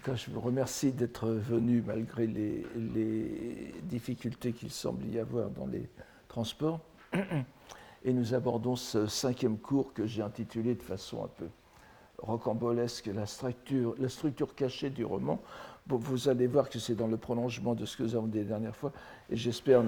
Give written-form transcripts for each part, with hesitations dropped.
Je vous remercie d'être venu malgré les difficultés qu'il semble y avoir dans les transports. Et nous abordons ce 5e cours que j'ai intitulé de façon un peu rocambolesque la structure cachée du roman. Bon, vous allez voir que c'est dans le prolongement de ce que nous avons dit la dernière fois, et j'espère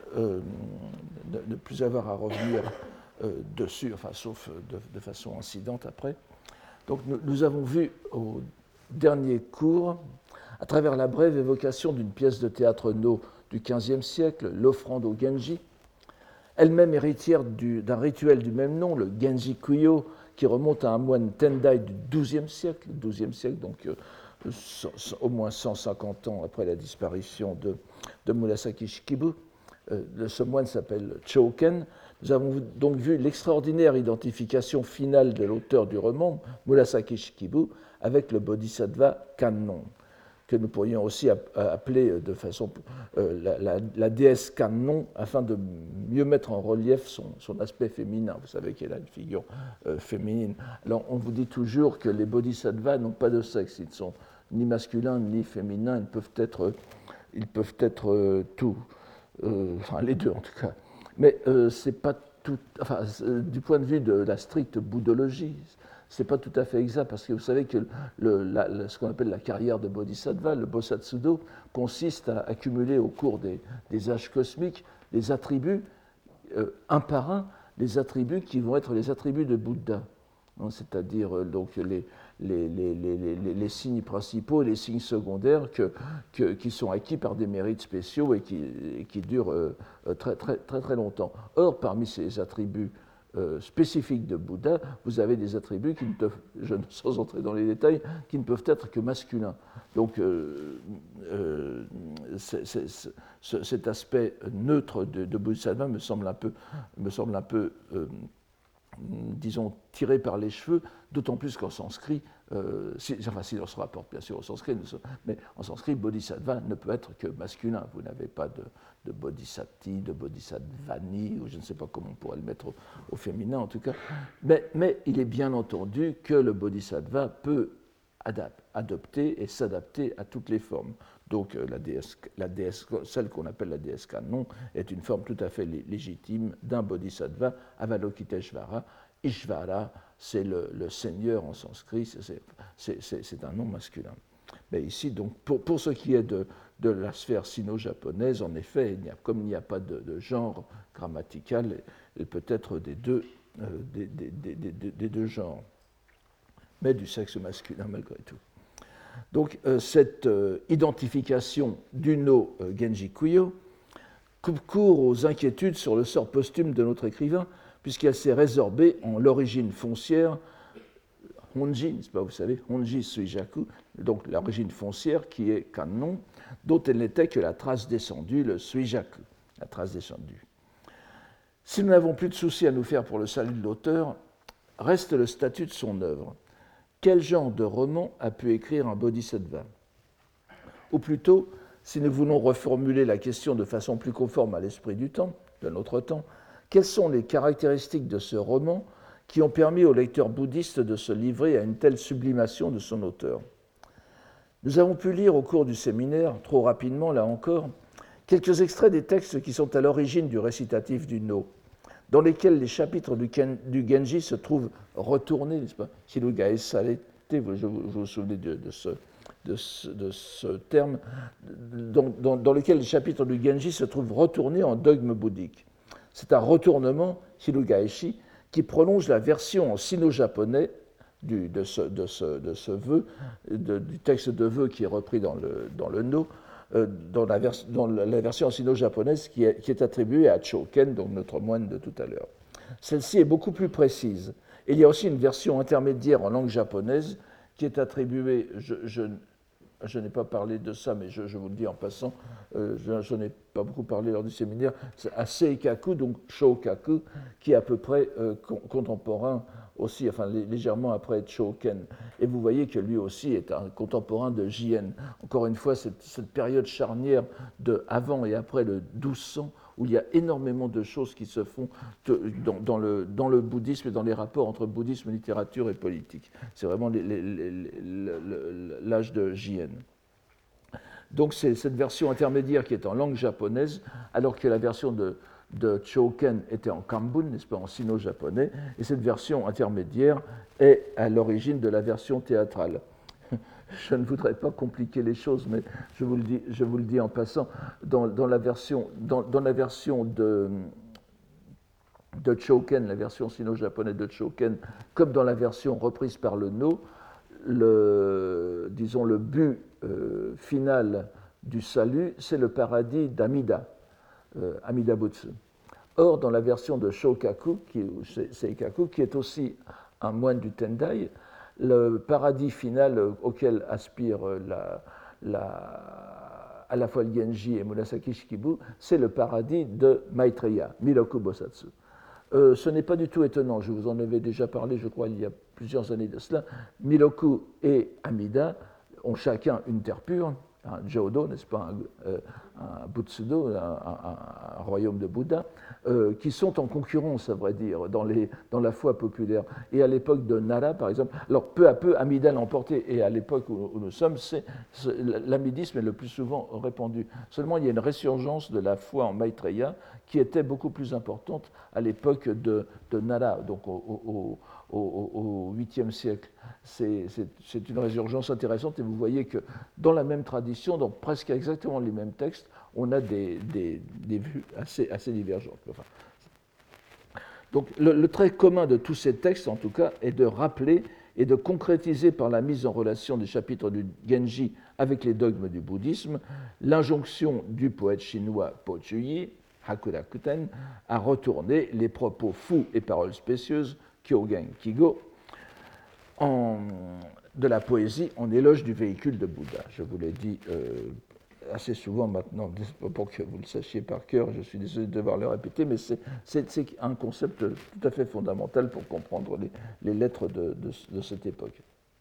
ne plus avoir à revenir dessus, enfin, sauf de façon incidente après. Donc nous avons vu au dernier cours, à travers la brève évocation d'une pièce de théâtre no du XVe siècle, l'offrande au Genji, elle-même héritière d'un rituel du même nom, le Genji Kuyo, qui remonte à un moine Tendai du XIIe siècle, donc au moins 150 ans après la disparition de Murasaki Shikibu. Ce moine s'appelle Choken. Nous avons donc vu l'extraordinaire identification finale de l'auteur du roman, Murasaki Shikibu, avec le bodhisattva Kannon, que nous pourrions aussi appeler de façon la déesse Kannon, afin de mieux mettre en relief son aspect féminin. Vous savez qu'elle a une figure féminine. Alors on vous dit toujours que les bodhisattvas n'ont pas de sexe, ils ne sont ni masculins ni féminins, ils peuvent être tout, enfin les deux en tout cas. Mais c'est pas tout, enfin, du point de vue de la stricte bouddhologie, ce n'est pas tout à fait exact, parce que vous savez que ce qu'on appelle la carrière de bodhisattva, le bosatsudo, consiste à accumuler au cours des âges cosmiques les attributs, un par un, les attributs qui vont être les attributs de Bouddha, c'est-à-dire donc les signes principaux et les signes secondaires qui sont acquis par des mérites spéciaux et qui durent très longtemps. Or, parmi ces attributs spécifiques de Bouddha, vous avez des attributs qui ne peuvent, sans entrer dans les détails, qui ne peuvent être que masculins. Donc cet aspect neutre de Bodhisattva me semble un peu disons, tiré par les cheveux, d'autant plus qu'en sanskrit, si on se rapporte bien sûr au sanskrit, mais en sanskrit, bodhisattva ne peut être que masculin. Vous n'avez pas de bodhisatti, de bodhisattvani, ou je ne sais pas comment on pourrait le mettre au féminin en tout cas. Mais il est bien entendu que le bodhisattva peut adopter et s'adapter à toutes les formes. Donc la déesse, celle qu'on appelle la déesse Kannon, est une forme tout à fait légitime d'un bodhisattva, Avalokiteshvara. Ishvara, c'est le seigneur en sanskrit, c'est un nom masculin. Mais ici, donc, pour ce qui est de la sphère sino-japonaise, en effet, comme il n'y a pas de genre grammatical, il peut être des deux genres, mais du sexe masculin malgré tout. Donc cette identification du no Genji Kuyo coupe court aux inquiétudes sur le sort posthume de notre écrivain, puisqu'elle s'est résorbée en l'origine foncière, Honji, n'est-ce pas, vous savez, Honji Suijaku, donc l'origine foncière qui est Kannon, dont elle n'était que la trace descendue, le Suijaku, la trace descendue. Si nous n'avons plus de soucis à nous faire pour le salut de l'auteur, reste le statut de son œuvre. Quel genre de roman a pu écrire un bodhisattva? Ou plutôt, si nous voulons reformuler la question de façon plus conforme à l'esprit du temps, de notre temps, quelles sont les caractéristiques de ce roman qui ont permis au lecteur bouddhiste de se livrer à une telle sublimation de son auteur? Nous avons pu lire au cours du séminaire, trop rapidement là encore, quelques extraits des textes qui sont à l'origine du récitatif du No, dans lesquels les chapitres du Genji se trouvent retournés, n'est-ce pas? Shirugae Salete, vous vous souvenez de ce terme, dans lequel les chapitres du Genji se trouvent retournés en dogme bouddhique. C'est un retournement, Shirugaeshi, qui prolonge la version en sino-japonais de ce vœu, du texte de vœu qui est repris dans le No, dans la version sino-japonaise qui est attribuée à Choken, donc notre moine de tout à l'heure. Celle-ci est beaucoup plus précise. Il y a aussi une version intermédiaire en langue japonaise qui est attribuée, je n'ai pas parlé de ça, mais je vous le dis en passant, je n'ai pas beaucoup parlé lors du séminaire, à Seikaku, donc Shokaku, qui est à peu près contemporain aussi, enfin légèrement après Choken. Et vous voyez que lui aussi est un contemporain de Jien. Encore une fois, cette période charnière de avant et après le 1200, où il y a énormément de choses qui se font dans le bouddhisme et dans les rapports entre bouddhisme, littérature et politique. C'est vraiment l'âge de Jien. Donc c'est cette version intermédiaire qui est en langue japonaise, alors que la version de Choken était en Kambun, n'est-ce pas, en sino-japonais, et cette version intermédiaire est à l'origine de la version théâtrale. Je ne voudrais pas compliquer les choses, mais je vous le dis en passant, dans la version de Choken, la version sino-japonaise de Choken, comme dans la version reprise par le No, disons le but final du salut, c'est le paradis d'Amida, Amida Butsu. Or, dans la version de Shokaku, Seikaku, qui est aussi un moine du Tendai, le paradis final auquel aspire à la fois le Genji et Murasaki Shikibu, c'est le paradis de Maitreya, Miroku Bosatsu. Ce n'est pas du tout étonnant, je vous en avais déjà parlé, je crois, il y a plusieurs années de cela. Miroku et Amida ont chacun une terre pure, un Jodo, n'est-ce pas, un Butsudo, un royaume de Bouddha, qui sont en concurrence, à vrai dire, dans la foi populaire. Et à l'époque de Nara, par exemple, alors peu à peu, Amida l'a emporté, et à l'époque où nous sommes, l'amidisme est le plus souvent répandu. Seulement, il y a une résurgence de la foi en Maitreya qui était beaucoup plus importante à l'époque de Nara, donc au 8e siècle. C'est une résurgence intéressante, et vous voyez que dans la même tradition, dans presque exactement les mêmes textes, on a des vues assez divergentes. Enfin, donc le trait commun de tous ces textes, en tout cas, est de rappeler et de concrétiser par la mise en relation des chapitres du Genji avec les dogmes du bouddhisme l'injonction du poète chinois Po Chuyi, Hakurakuten, à retourner les propos fous et paroles spécieuses, Kyogen Kigo, de la poésie en éloge du véhicule de Bouddha. Je vous l'ai dit assez souvent maintenant, pour que vous le sachiez par cœur, je suis désolé de devoir le répéter, mais c'est un concept tout à fait fondamental pour comprendre les lettres de cette époque.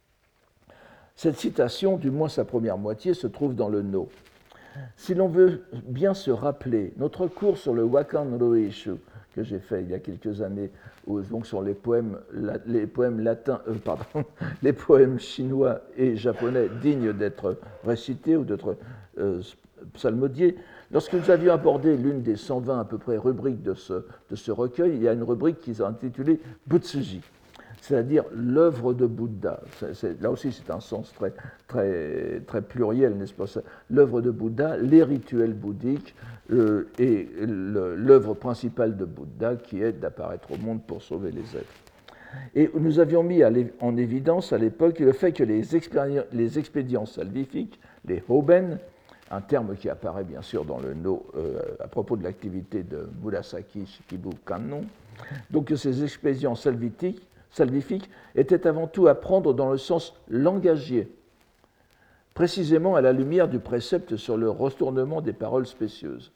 Cette citation, du moins sa première moitié, se trouve dans le No. Si l'on veut bien se rappeler notre cours sur le Wakan Roishu, que j'ai fait il y a quelques années, donc sur les poèmes latins, les poèmes chinois et japonais dignes d'être récités ou d'être psalmodiés. Lorsque nous avions abordé l'une des 120 à peu près rubriques de ce recueil, il y a une rubrique qui est intitulée Butsuji, c'est-à-dire l'œuvre de Bouddha. Là aussi, c'est un sens très pluriel, n'est-ce pas? L'œuvre de Bouddha, les rituels bouddhiques et l'œuvre principale de Bouddha qui est d'apparaître au monde pour sauver les êtres. Et nous avions mis en évidence à l'époque le fait que les expédients salvifiques, les hoben, un terme qui apparaît bien sûr dans le No à propos de l'activité de Murasaki Shikibu Kannon, donc que ces expédients salvifiques était avant tout à prendre dans le sens langagier, précisément à la lumière du précepte sur le retournement des paroles spécieuses.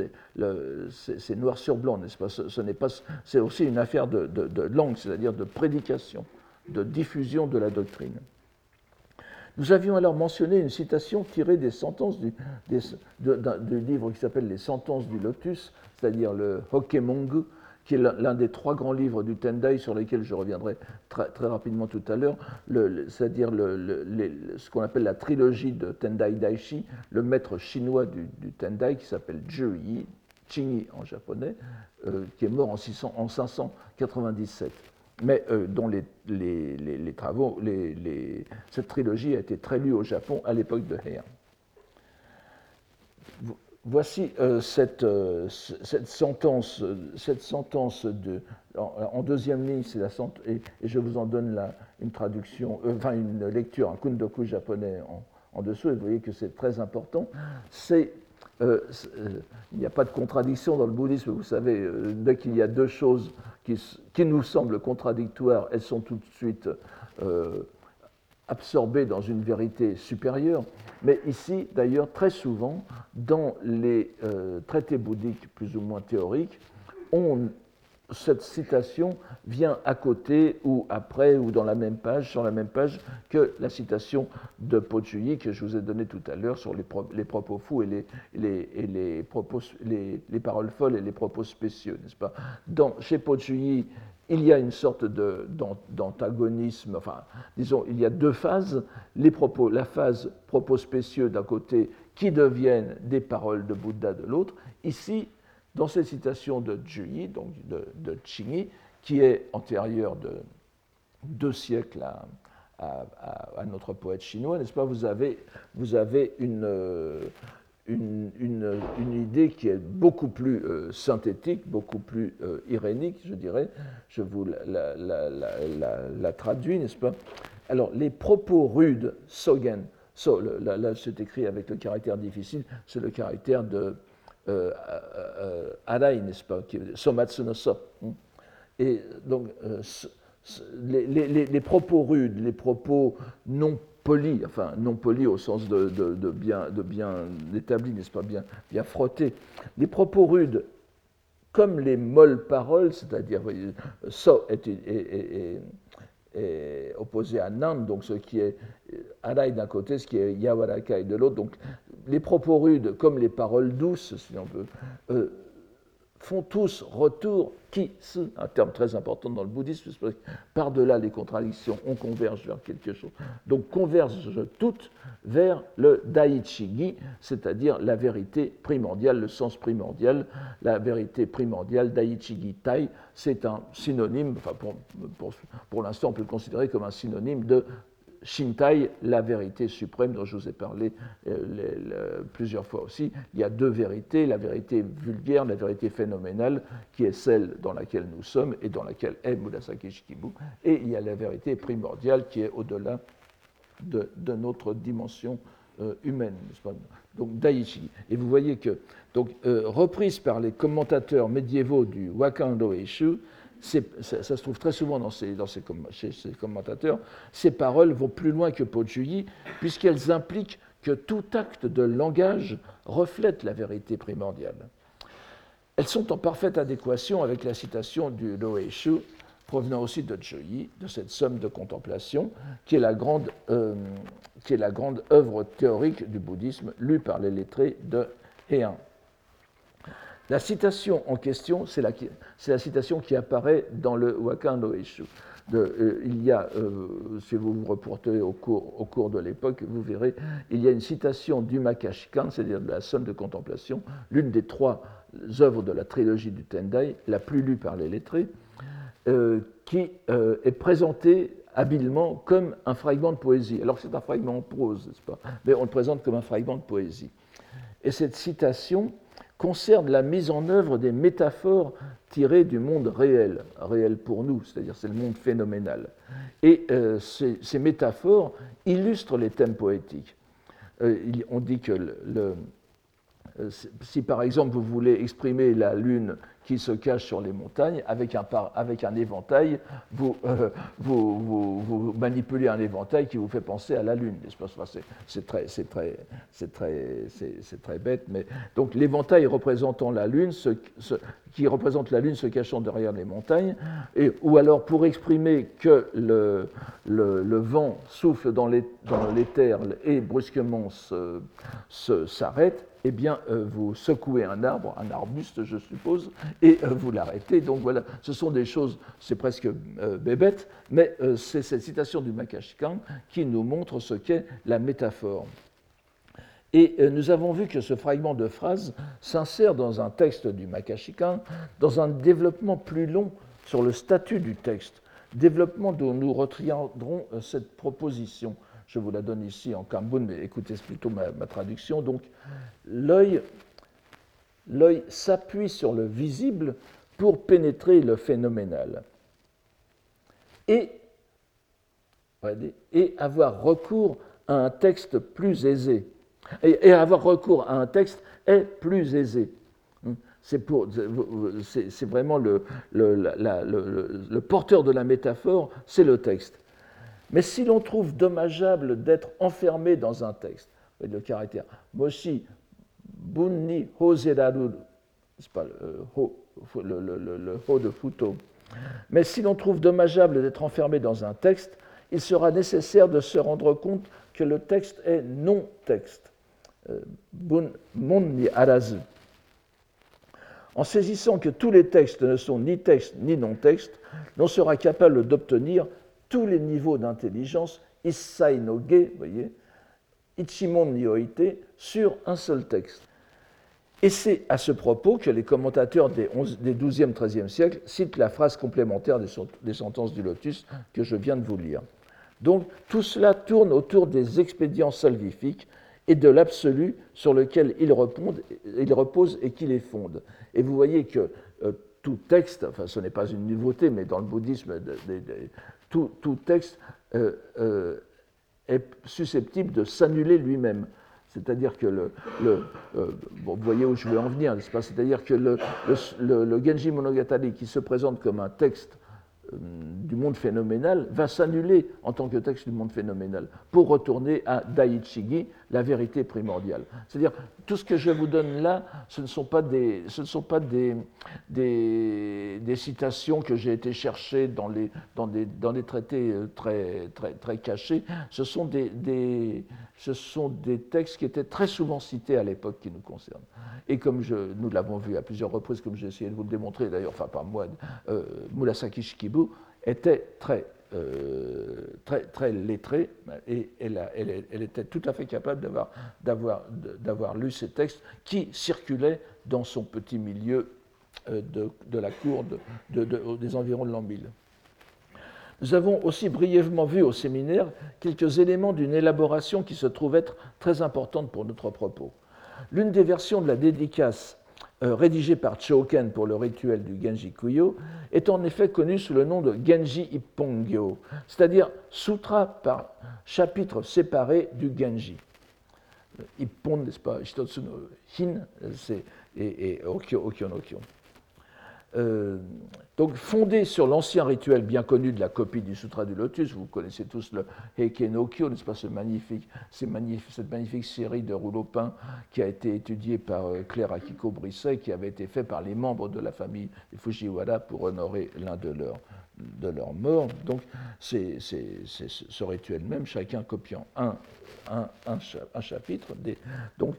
C'est noir sur blanc, n'est-ce pas? C'est aussi une affaire de langue, c'est-à-dire de prédication, de diffusion de la doctrine. Nous avions alors mentionné une citation tirée des sentences du livre qui s'appelle Les Sentences du Lotus, c'est-à-dire le Hokemongu, qui est l'un des 3 grands livres du Tendai sur lesquels je reviendrai très rapidement tout à l'heure, c'est-à-dire ce qu'on appelle la trilogie de Tendai Daishi, le maître chinois du Tendai qui s'appelle Zhi Yi, Qingyi en japonais, qui est mort en 597, mais dont les travaux, cette trilogie a été très lue au Japon à l'époque de Heian. Voici cette sentence en deuxième ligne, c'est et je vous en donne une traduction, une lecture, un kundoku japonais en dessous, et vous voyez que c'est très important. Il n'y a pas de contradiction dans le bouddhisme, vous savez, dès qu'il y a 2 choses qui nous semblent contradictoires, elles sont tout de suite absorbées dans une vérité supérieure. Mais ici, d'ailleurs, très souvent, dans les traités bouddhiques plus ou moins théoriques, on cette citation vient à côté ou après ou dans la même page, sur la même page que la citation de Po-Chü-Yi que je vous ai donnée tout à l'heure sur les propos fous et les paroles folles et les propos spécieux, n'est-ce pas? Chez Po-Chü-Yi, il y a une sorte d'antagonisme, enfin, disons, il y a deux phases, la phase propos spécieux d'un côté qui deviennent des paroles de Bouddha de l'autre. Ici, dans cette citation de Zhu-Yi, donc de Qingyi, qui est antérieure de 2 siècles à notre poète chinois, n'est-ce pas, vous avez une idée qui est beaucoup plus synthétique, beaucoup plus irénique, je dirais. Je vous la traduis, n'est-ce pas? Alors, les propos rudes, sogen, là c'est écrit avec le caractère difficile, c'est le caractère de Arai, n'est-ce pas? Somatsu no So. Et donc, les propos rudes, les propos non polis, enfin non polis au sens de bien établi, n'est-ce pas, bien frottés. Les propos rudes, comme les molles paroles, c'est-à-dire So est opposé à Nan, donc ce qui est Arai d'un côté, ce qui est Yawarakai de l'autre. Donc les propos rudes, comme les paroles douces, si on veut, font tous retour, un terme très important dans le bouddhisme, par-delà les contradictions, on converge vers quelque chose. Donc convergent toutes vers le Daiichi-gi, c'est-à-dire la vérité primordiale, le sens primordial, la vérité primordiale, Daiichi-gi Tai, c'est un synonyme, enfin pour l'instant on peut le considérer comme un synonyme de Shintai, la vérité suprême dont je vous ai parlé plusieurs fois aussi. Il y a deux vérités, la vérité vulgaire, la vérité phénoménale, qui est celle dans laquelle nous sommes et dans laquelle est Murasaki Shikibu, et il y a la vérité primordiale qui est au-delà de notre dimension humaine, n'est-ce pas? Donc Daiichi. Et vous voyez que, donc, reprise par les commentateurs médiévaux du Wakando Eishu, ça se trouve très souvent chez ces commentateurs, ces paroles vont plus loin que Po-Chü-Yi, puisqu'elles impliquent que tout acte de langage reflète la vérité primordiale. Elles sont en parfaite adéquation avec la citation du Roeishu, provenant aussi de Zhu-Yi, de cette somme de contemplation, qui est la grande œuvre théorique du bouddhisme lue par les lettrés de Heian. La citation en question, c'est la citation qui apparaît dans le Wakando Eishu. Il y a, si vous vous reportez au cours de l'époque, vous verrez, il y a une citation du Makashikan, c'est-à-dire de la somme de contemplation, l'une des 3 œuvres de la trilogie du Tendai, la plus lue par les lettrés, qui est présentée habilement comme un fragment de poésie. Alors c'est un fragment en prose, n'est-ce pas? Mais on le présente comme un fragment de poésie. Et cette citation concerne la mise en œuvre des métaphores tirées du monde réel, réel pour nous, c'est-à-dire c'est le monde phénoménal. Et ces métaphores illustrent les thèmes poétiques. On dit que si par exemple vous voulez exprimer la lune qui se cache sur les montagnes, avec un éventail, vous manipulez un éventail qui vous fait penser à la lune. C'est très bête, mais donc l'éventail représentant la lune, qui représente la lune se cachant derrière les montagnes, ou alors pour exprimer que le vent souffle dans l'éther et brusquement s'arrête, eh bien, vous secouez un arbuste, je suppose, et vous l'arrêtez. Donc voilà, ce sont des choses, c'est presque bébête, mais c'est cette citation du Makashikan qui nous montre ce qu'est la métaphore. Et nous avons vu que ce fragment de phrase s'insère dans un texte du Makashikan, dans un développement plus long sur le statut du texte, développement dont nous retiendrons cette proposition. Je vous la donne ici en Kambun, mais écoutez plutôt ma traduction. Donc, l'œil s'appuie sur le visible pour pénétrer le phénoménal et avoir recours à un texte plus aisé. Et avoir recours à un texte est plus aisé. C'est vraiment le porteur de la métaphore, c'est le texte. Mais si l'on trouve dommageable d'être enfermé dans un texte, le caractère Moshi Bunni Hozeraru, c'est pas le Ho de Futo. Mais si l'on trouve dommageable d'être enfermé dans un texte, il sera nécessaire de se rendre compte que le texte est non-texte. Bun mon ni arazu. En saisissant que tous les textes ne sont ni textes ni non-textes, l'on sera capable d'obtenir tous les niveaux d'intelligence, issai no ge, vous voyez, ichimon ni oite, sur un seul texte. Et c'est à ce propos que les commentateurs des 12e, 13e siècles citent la phrase complémentaire des sentences du Lotus que je viens de vous lire. Donc tout cela tourne autour des expédients salvifiques et de l'absolu sur lequel ils reposent et qui les fondent. Et vous voyez que tout texte, enfin ce n'est pas une nouveauté, mais dans le bouddhisme, tout texte est susceptible de s'annuler lui-même. C'est-à-dire que bon, vous voyez où je veux en venir, n'est-ce pas? C'est-à-dire que le Genji Monogatari, qui se présente comme un texte du monde phénoménal, va s'annuler en tant que texte du monde phénoménal pour retourner à Daiichigi, la vérité primordiale. C'est-à-dire, tout ce que je vous donne là, ce ne sont pas des citations que j'ai été chercher dans des traités très cachés. Ce sont des textes qui étaient très souvent cités à l'époque qui nous concernent. Et comme nous l'avons vu à plusieurs reprises, comme j'ai essayé de vous le démontrer d'ailleurs, enfin pas moi, Murasaki Shikibu était très lettrée et elle était tout à fait capable d'avoir lu ces textes qui circulaient dans son petit milieu de la cour des environs de l'an 1000. Nous avons aussi brièvement vu au séminaire quelques éléments d'une élaboration qui se trouve être très importante pour notre propos. L'une des versions de la dédicace rédigée par Choken pour le rituel du Genji Kuyo est en effet connue sous le nom de Genji Ippongyo, c'est-à-dire sutra par chapitre séparé du Genji. Ippon, n'est-ce pas, Hitotsu no Hin, et Okyo no Kyo. Donc fondé sur l'ancien rituel bien connu de la copie du Sutra du Lotus, vous connaissez tous le Heike no Kyo, n'est-ce pas, cette magnifique série de rouleaux peints qui a été étudiée par Claire Akiko Brisset, qui avait été fait par les membres de la famille des Fujiwara pour honorer l'un de leurs morts. Donc c'est ce rituel même, chacun copiant un chapitre. Donc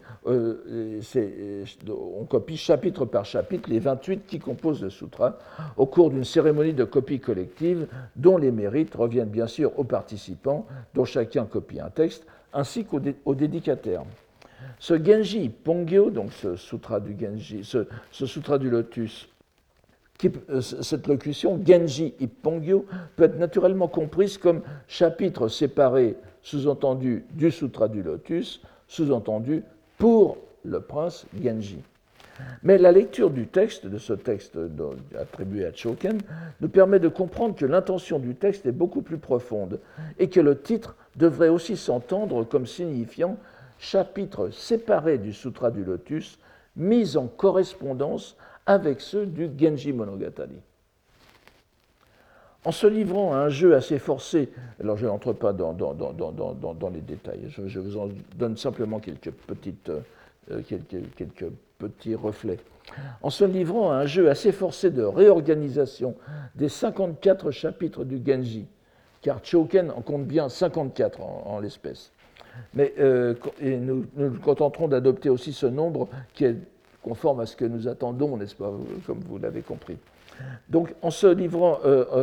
on copie chapitre par chapitre les 28 qui composent le sutra au cours d'une cérémonie de copie collective dont les mérites reviennent bien sûr aux participants, dont chacun copie un texte, ainsi qu'aux dédicataires. Ce Genji Pongyo, donc ce sutra du Genji, ce sutra du Lotus, cette locution Genji Ippongyo peut être naturellement comprise comme chapitre séparé, sous-entendu du Sutra du Lotus, sous-entendu pour le prince Genji. Mais la lecture du texte, de ce texte attribué à Choken, nous permet de comprendre que l'intention du texte est beaucoup plus profonde et que le titre devrait aussi s'entendre comme signifiant chapitre séparé du Sutra du Lotus, mis en correspondance avec ceux du Genji Monogatari. En se livrant à un jeu assez forcé, alors je n'entre pas dans les détails, je vous en donne simplement quelques petits reflets. En se livrant à un jeu assez forcé de réorganisation des 54 chapitres du Genji, car Choken en compte bien 54 en l'espèce, mais nous nous contenterons d'adopter aussi ce nombre qui est conforme à ce que nous attendons, n'est-ce pas, comme vous l'avez compris. Donc, en se livrant,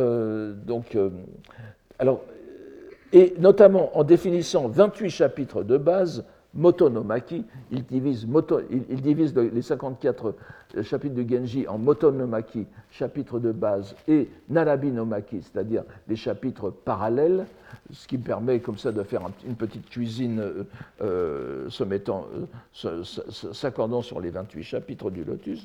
et notamment en définissant 28 chapitres de base, Motonomaki, il divise les 54 chapitres du Genji en Motonomaki, chapitres de base, et Narabinomaki, c'est-à-dire les chapitres parallèles, ce qui permet comme ça de faire une petite cuisine s'accordant sur les 28 chapitres du Lotus.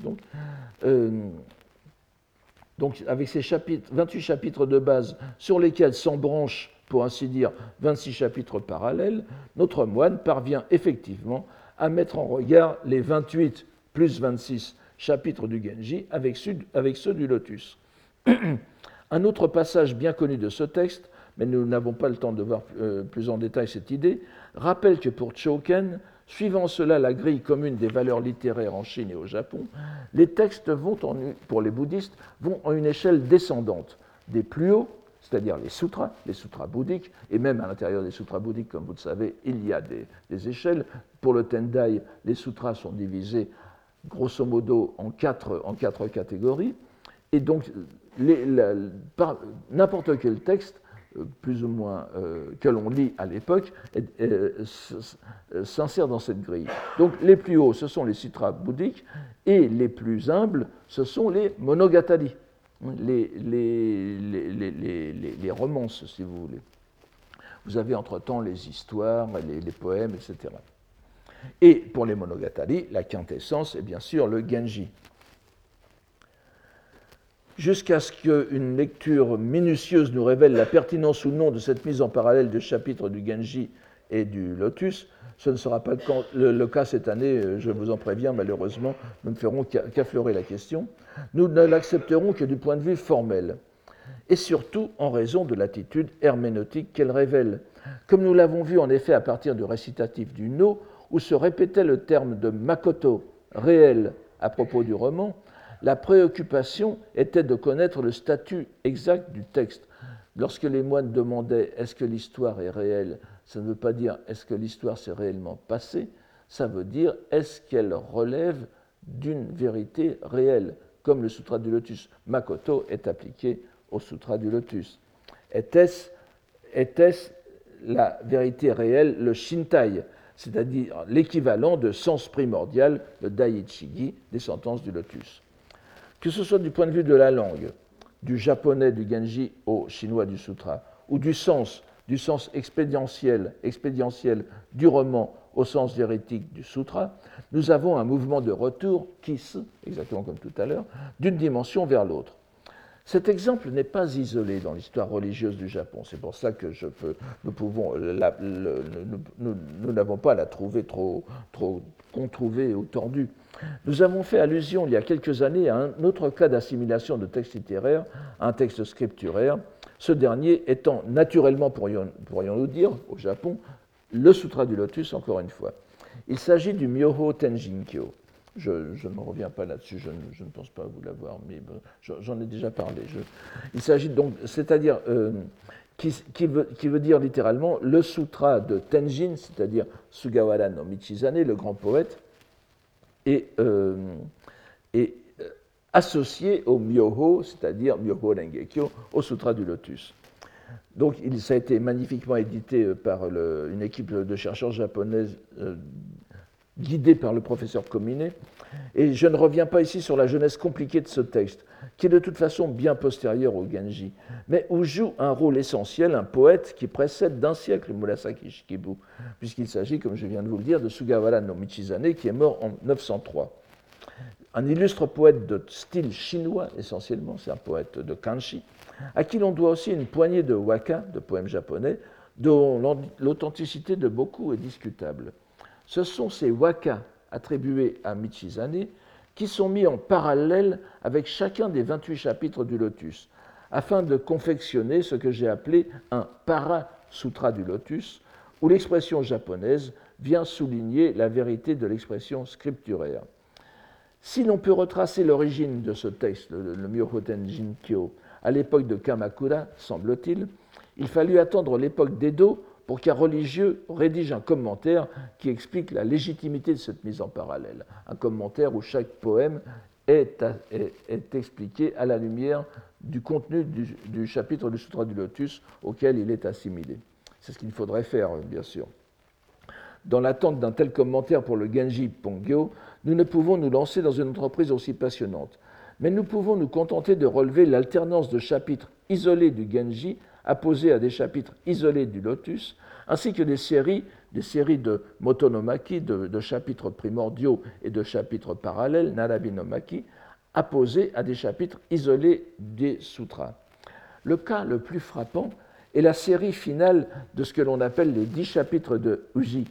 Donc avec ces 28 chapitres de base sur lesquels s'embranchent, pour ainsi dire, 26 chapitres parallèles, notre moine parvient effectivement à mettre en regard les 28 plus 26 chapitres du Genji avec ceux du Lotus. Un autre passage bien connu de ce texte, mais nous n'avons pas le temps de voir plus en détail cette idée, rappelle que pour Choken, Suivant cela la grille commune des valeurs littéraires en Chine et au Japon, les textes pour les bouddhistes, vont en une échelle descendante, des plus hauts, c'est-à-dire les sutras bouddhiques, et même à l'intérieur des sutras bouddhiques, comme vous le savez, il y a des échelles. Pour le Tendai, les sutras sont divisés grosso modo en quatre catégories, et donc n'importe quel texte, plus ou moins que l'on lit à l'époque, s'insère dans cette grille. Donc les plus hauts, ce sont les sutras bouddhiques, et les plus humbles, ce sont les monogatari, les romances, si vous voulez. Vous avez entre-temps les histoires, les poèmes, etc. Et pour les monogatari, la quintessence est bien sûr le Genji. Jusqu'à ce qu'une lecture minutieuse nous révèle la pertinence ou non de cette mise en parallèle des chapitres du Genji et du Lotus, ce ne sera pas le cas cette année, je vous en préviens, malheureusement, nous ne ferons qu'affleurer la question. Nous ne l'accepterons que du point de vue formel, et surtout en raison de l'attitude herméneutique qu'elle révèle. Comme nous l'avons vu en effet à partir du récitatif du No, où se répétait le terme de makoto, réel, à propos du roman, la préoccupation était de connaître le statut exact du texte. Lorsque les moines demandaient « est-ce que l'histoire est réelle ?», ça ne veut pas dire « est-ce que l'histoire s'est réellement passée ?», ça veut dire « est-ce qu'elle relève d'une vérité réelle ?» Comme le Sutra du Lotus. Makoto est appliqué au Sutra du Lotus. Était-ce la vérité réelle, le Shintai, c'est-à-dire l'équivalent de sens primordial, le Daiichigi, des sentences du Lotus. Que ce soit du point de vue de la langue, du japonais du Genji au chinois du Sutra, ou du sens expédientiel du roman au sens véritique du Sutra, nous avons un mouvement de retour, kis, exactement comme tout à l'heure, d'une dimension vers l'autre. Cet exemple n'est pas isolé dans l'histoire religieuse du Japon. C'est pour ça que nous n'avons pas à la trouver trop controuvée ou tordue. Nous avons fait allusion il y a quelques années à un autre cas d'assimilation de texte littéraire à un texte scripturaire, ce dernier étant naturellement, pourrions-nous dire, au Japon, le Sutra du Lotus, encore une fois. Il s'agit du Myoho Tenjinkyo. Je ne reviens pas là-dessus, je ne pense pas vous l'avoir, mais j'en ai déjà parlé. Il s'agit donc, c'est-à-dire, qui veut dire littéralement le sutra de Tenjin, c'est-à-dire Sugawara no Michizane, le grand poète, et associé au Myoho, c'est-à-dire Myoho Rengekyo, au Sutra du Lotus. Donc, ça a été magnifiquement édité par une équipe de chercheurs japonaises guidée par le professeur Komine. Et je ne reviens pas ici sur la jeunesse compliquée de ce texte, qui est de toute façon bien postérieur au Genji, mais où joue un rôle essentiel un poète qui précède d'un siècle Murasaki Shikibu, puisqu'il s'agit, comme je viens de vous le dire, de Sugawara no Michizane, qui est mort en 903. Un illustre poète de style chinois, essentiellement, c'est un poète de Kanshi, à qui l'on doit aussi une poignée de waka, de poèmes japonais, dont l'authenticité de beaucoup est discutable. Ce sont ces waka attribués à Michizane qui sont mis en parallèle avec chacun des 28 chapitres du Lotus, afin de confectionner ce que j'ai appelé un para-sutra du Lotus, où l'expression japonaise vient souligner la vérité de l'expression scripturaire. Si l'on peut retracer l'origine de ce texte, le Myoho Tenjinkyo, à l'époque de Kamakura, semble-t-il, il fallut attendre l'époque d'Edo pour qu'un religieux rédige un commentaire qui explique la légitimité de cette mise en parallèle. Un commentaire où chaque poème est expliqué à la lumière du contenu du chapitre du Sutra du Lotus auquel il est assimilé. C'est ce qu'il faudrait faire, bien sûr. Dans l'attente d'un tel commentaire pour le Genji Pongyo, nous ne pouvons nous lancer dans une entreprise aussi passionnante. Mais nous pouvons nous contenter de relever l'alternance de chapitres isolés du Genji apposés à des chapitres isolés du Lotus, ainsi que des séries de motonomaki, de chapitres primordiaux et de chapitres parallèles, narabinomaki, apposés à des chapitres isolés des sutras. Le cas le plus frappant est la série finale de ce que l'on appelle les 10 chapitres de Uji,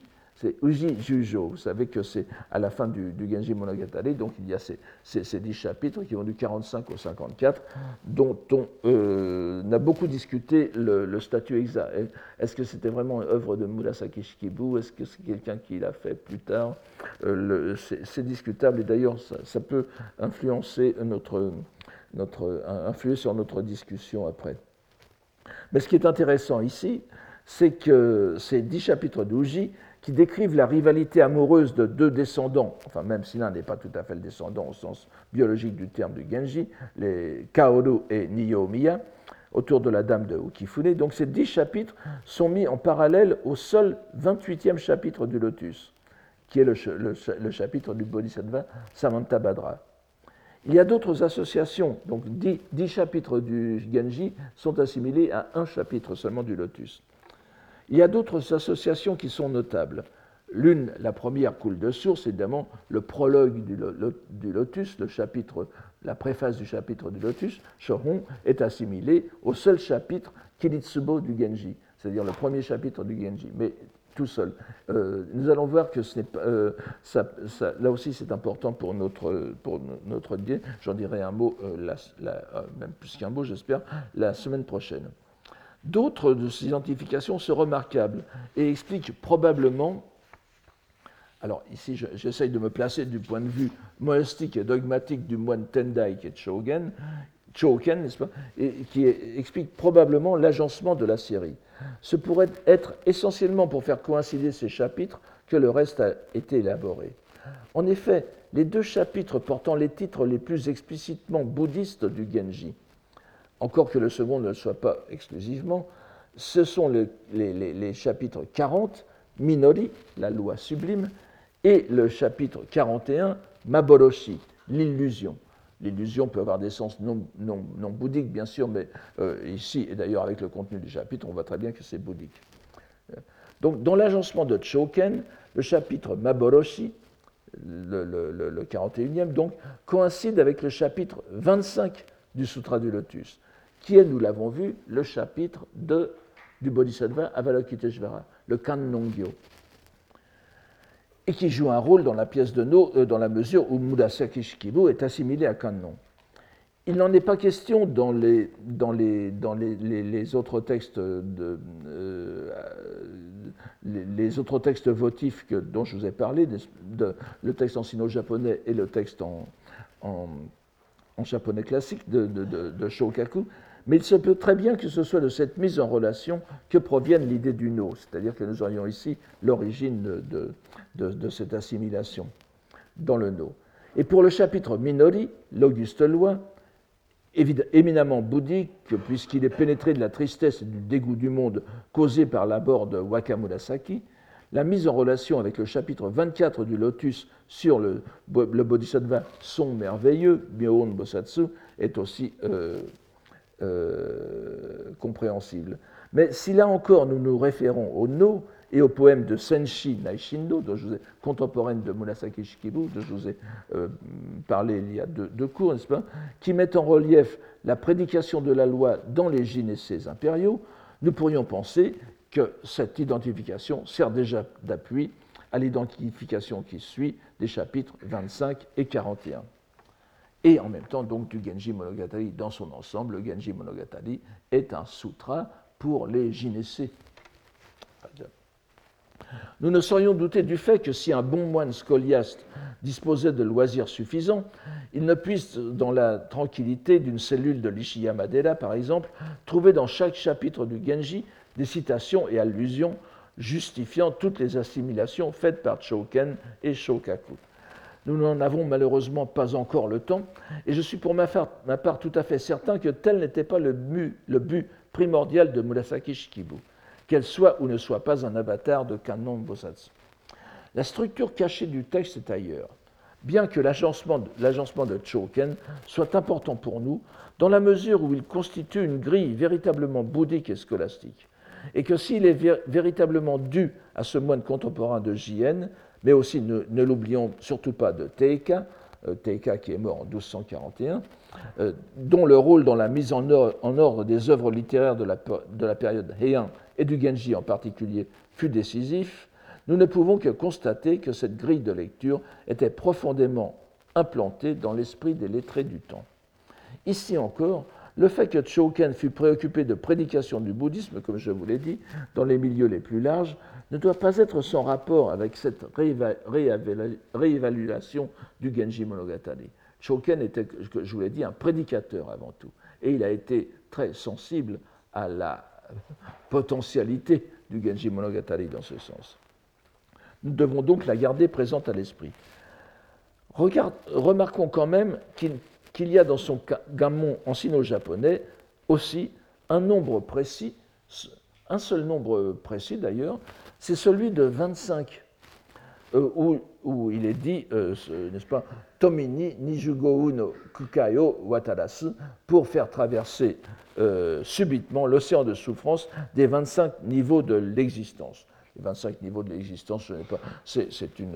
c'est Uji Jujo. Vous savez que c'est à la fin du Genji Monogatari, donc il y a ces 10 chapitres qui vont du 45 au 54, dont on a beaucoup discuté le statut exact. Est-ce que c'était vraiment une œuvre de Murasaki Shikibu? Est-ce que c'est quelqu'un qui l'a fait plus tard? C'est discutable, et d'ailleurs ça peut influencer influer sur notre discussion après. Mais ce qui est intéressant ici, c'est que ces 10 chapitres d'Uji qui décrivent la rivalité amoureuse de deux descendants, enfin même si l'un n'est pas tout à fait le descendant au sens biologique du terme du Genji, les Kaoru et Niyomiya, autour de la dame de Ukifune. Donc ces 10 chapitres sont mis en parallèle au seul 28e chapitre du Lotus, qui est le chapitre du Bodhisattva Samantabhadra. Il y a d'autres associations, donc 10 chapitres du Genji sont assimilés à un chapitre seulement du Lotus. Il y a d'autres associations qui sont notables. L'une, la première, coule de source, évidemment, le prologue du Lotus, la préface du chapitre du Lotus, Shohon, est assimilé au seul chapitre Kiritsubo du Genji, c'est-à-dire le premier chapitre du Genji, mais tout seul. Nous allons voir que ce n'est pas, là aussi c'est important pour notre idée. J'en dirai un mot, même plus qu'un mot, j'espère, la semaine prochaine. D'autres de ces identifications sont remarquables et expliquent probablement. Alors ici, j'essaye de me placer du point de vue monastique et dogmatique du moine Tendai qui est Choken, n'est-ce pas, et qui explique probablement l'agencement de la série. Ce pourrait être essentiellement pour faire coïncider ces chapitres que le reste a été élaboré. En effet, les 2 chapitres portant les titres les plus explicitement bouddhistes du Genji, encore que le second ne le soit pas exclusivement, ce sont les chapitres 40, Minori, la loi sublime, et le chapitre 41, Maboroshi, l'illusion. L'illusion peut avoir des sens non bouddhiques, bien sûr, mais ici, et d'ailleurs avec le contenu du chapitre, on voit très bien que c'est bouddhique. Donc, dans l'agencement de Choken, le chapitre Maboroshi, le 41e, donc, coïncide avec le chapitre 25 du Sutra du Lotus, qui est, nous l'avons vu, le chapitre du Bodhisattva Avalokiteshvara, le Kannongyo, et qui joue un rôle dans la pièce de No, dans la mesure où Murasaki Shikibu est assimilé à Kannon. Il n'en est pas question dans les autres textes les autres textes votifs dont je vous ai parlé, le texte en sino-japonais et le texte en japonais classique de Shokaku, mais il se peut très bien que ce soit de cette mise en relation que provienne l'idée du no, c'est-à-dire que nous aurions ici l'origine de cette assimilation dans le no. Et pour le chapitre Minori, l'auguste loi, éminemment bouddhique, puisqu'il est pénétré de la tristesse et du dégoût du monde causé par la mort de Wakamurasaki, la mise en relation avec le chapitre 24 du Lotus sur le Bodhisattva son merveilleux, Myoon Bosatsu, est aussi compréhensible. Mais si là encore nous nous référons au no et au poème de Senshi Naishindo, contemporaine de Murasaki Shikibu, dont je vous ai parlé il y a deux cours, n'est-ce pas, qui met en relief la prédication de la loi dans les gynécées impériaux, nous pourrions penser que cette identification sert déjà d'appui à l'identification qui suit des chapitres 25 et 41. Et en même temps, donc, du Genji Monogatari dans son ensemble. Le Genji Monogatari est un sutra pour les gynécées. Nous ne saurions douter du fait que si un bon moine scoliaste disposait de loisirs suffisants, il ne puisse, dans la tranquillité d'une cellule de l'Ishiyama-dera, par exemple, trouver dans chaque chapitre du Genji des citations et allusions justifiant toutes les assimilations faites par Choken et Shokaku. Nous n'en avons malheureusement pas encore le temps, et je suis pour ma part tout à fait certain que tel n'était pas le but primordial de Murasaki Shikibu, qu'elle soit ou ne soit pas un avatar de Kannon Bosatsu. La structure cachée du texte est ailleurs, bien que l'agencement de Choken soit important pour nous, dans la mesure où il constitue une grille véritablement bouddhique et scolastique, et que s'il est véritablement dû à ce moine contemporain de Jien, mais aussi, ne l'oublions surtout pas, de Teika qui est mort en 1241, dont le rôle dans la mise en ordre des œuvres littéraires de la période Heian et du Genji en particulier fut décisif, nous ne pouvons que constater que cette grille de lecture était profondément implantée dans l'esprit des lettrés du temps. Ici encore, le fait que Choken fût préoccupé de prédication du bouddhisme, comme je vous l'ai dit, dans les milieux les plus larges, ne doit pas être sans rapport avec cette réévaluation du Genji Monogatari. Choken était, je vous l'ai dit, un prédicateur avant tout, et il a été très sensible à la potentialité du Genji Monogatari dans ce sens. Nous devons donc la garder présente à l'esprit. Remarquons quand même qu'il y a dans son gammon en sino-japonais aussi un nombre précis, un seul nombre précis d'ailleurs, c'est celui de 25, où il est dit, n'est-ce pas, Tomini Nijugou no Kukai o Watarasu, pour faire traverser subitement l'océan de souffrance des 25 niveaux de l'existence. Les 25 niveaux de l'existence, c'est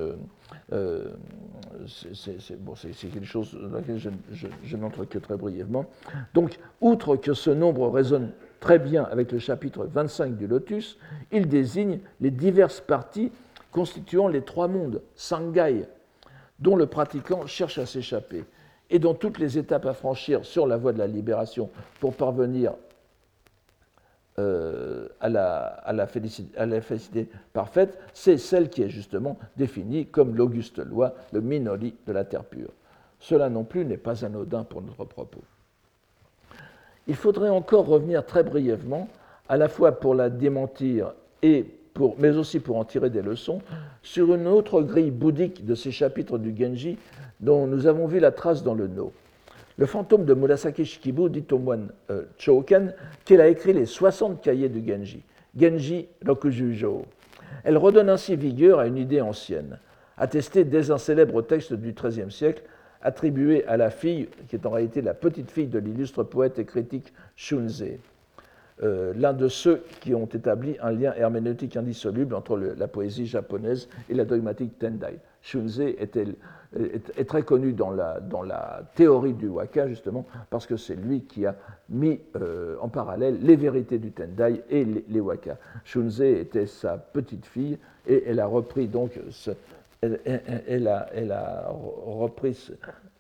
quelque chose dans laquelle je n'entre que très brièvement. Donc, outre que ce nombre résonne très bien avec le chapitre 25 du Lotus, il désigne les diverses parties constituant les trois mondes, Sangai, dont le pratiquant cherche à s'échapper, et dont toutes les étapes à franchir sur la voie de la libération pour parvenir à la félicité parfaite, c'est celle qui est justement définie comme l'auguste loi, le minori de la terre pure. Cela non plus n'est pas anodin pour notre propos. Il faudrait encore revenir très brièvement, à la fois pour la démentir mais aussi pour en tirer des leçons, sur une autre grille bouddhique de ces chapitres du Genji dont nous avons vu la trace dans le No. Le fantôme de Murasaki Shikibu dit au moine Choken qu'il a écrit les 60 cahiers du Genji, Genji Rokujujo. Elle redonne ainsi vigueur à une idée ancienne, attestée dès un célèbre texte du XIIIe siècle, attribué à la fille, qui est en réalité la petite fille de l'illustre poète et critique Shunzei, l'un de ceux qui ont établi un lien herméneutique indissoluble entre la poésie japonaise et la dogmatique Tendai. Shunzei est très connu dans la théorie du waka, justement, parce que c'est lui qui a mis en parallèle les vérités du Tendai et les waka. Shunzei était sa petite fille et elle a repris donc elle a repris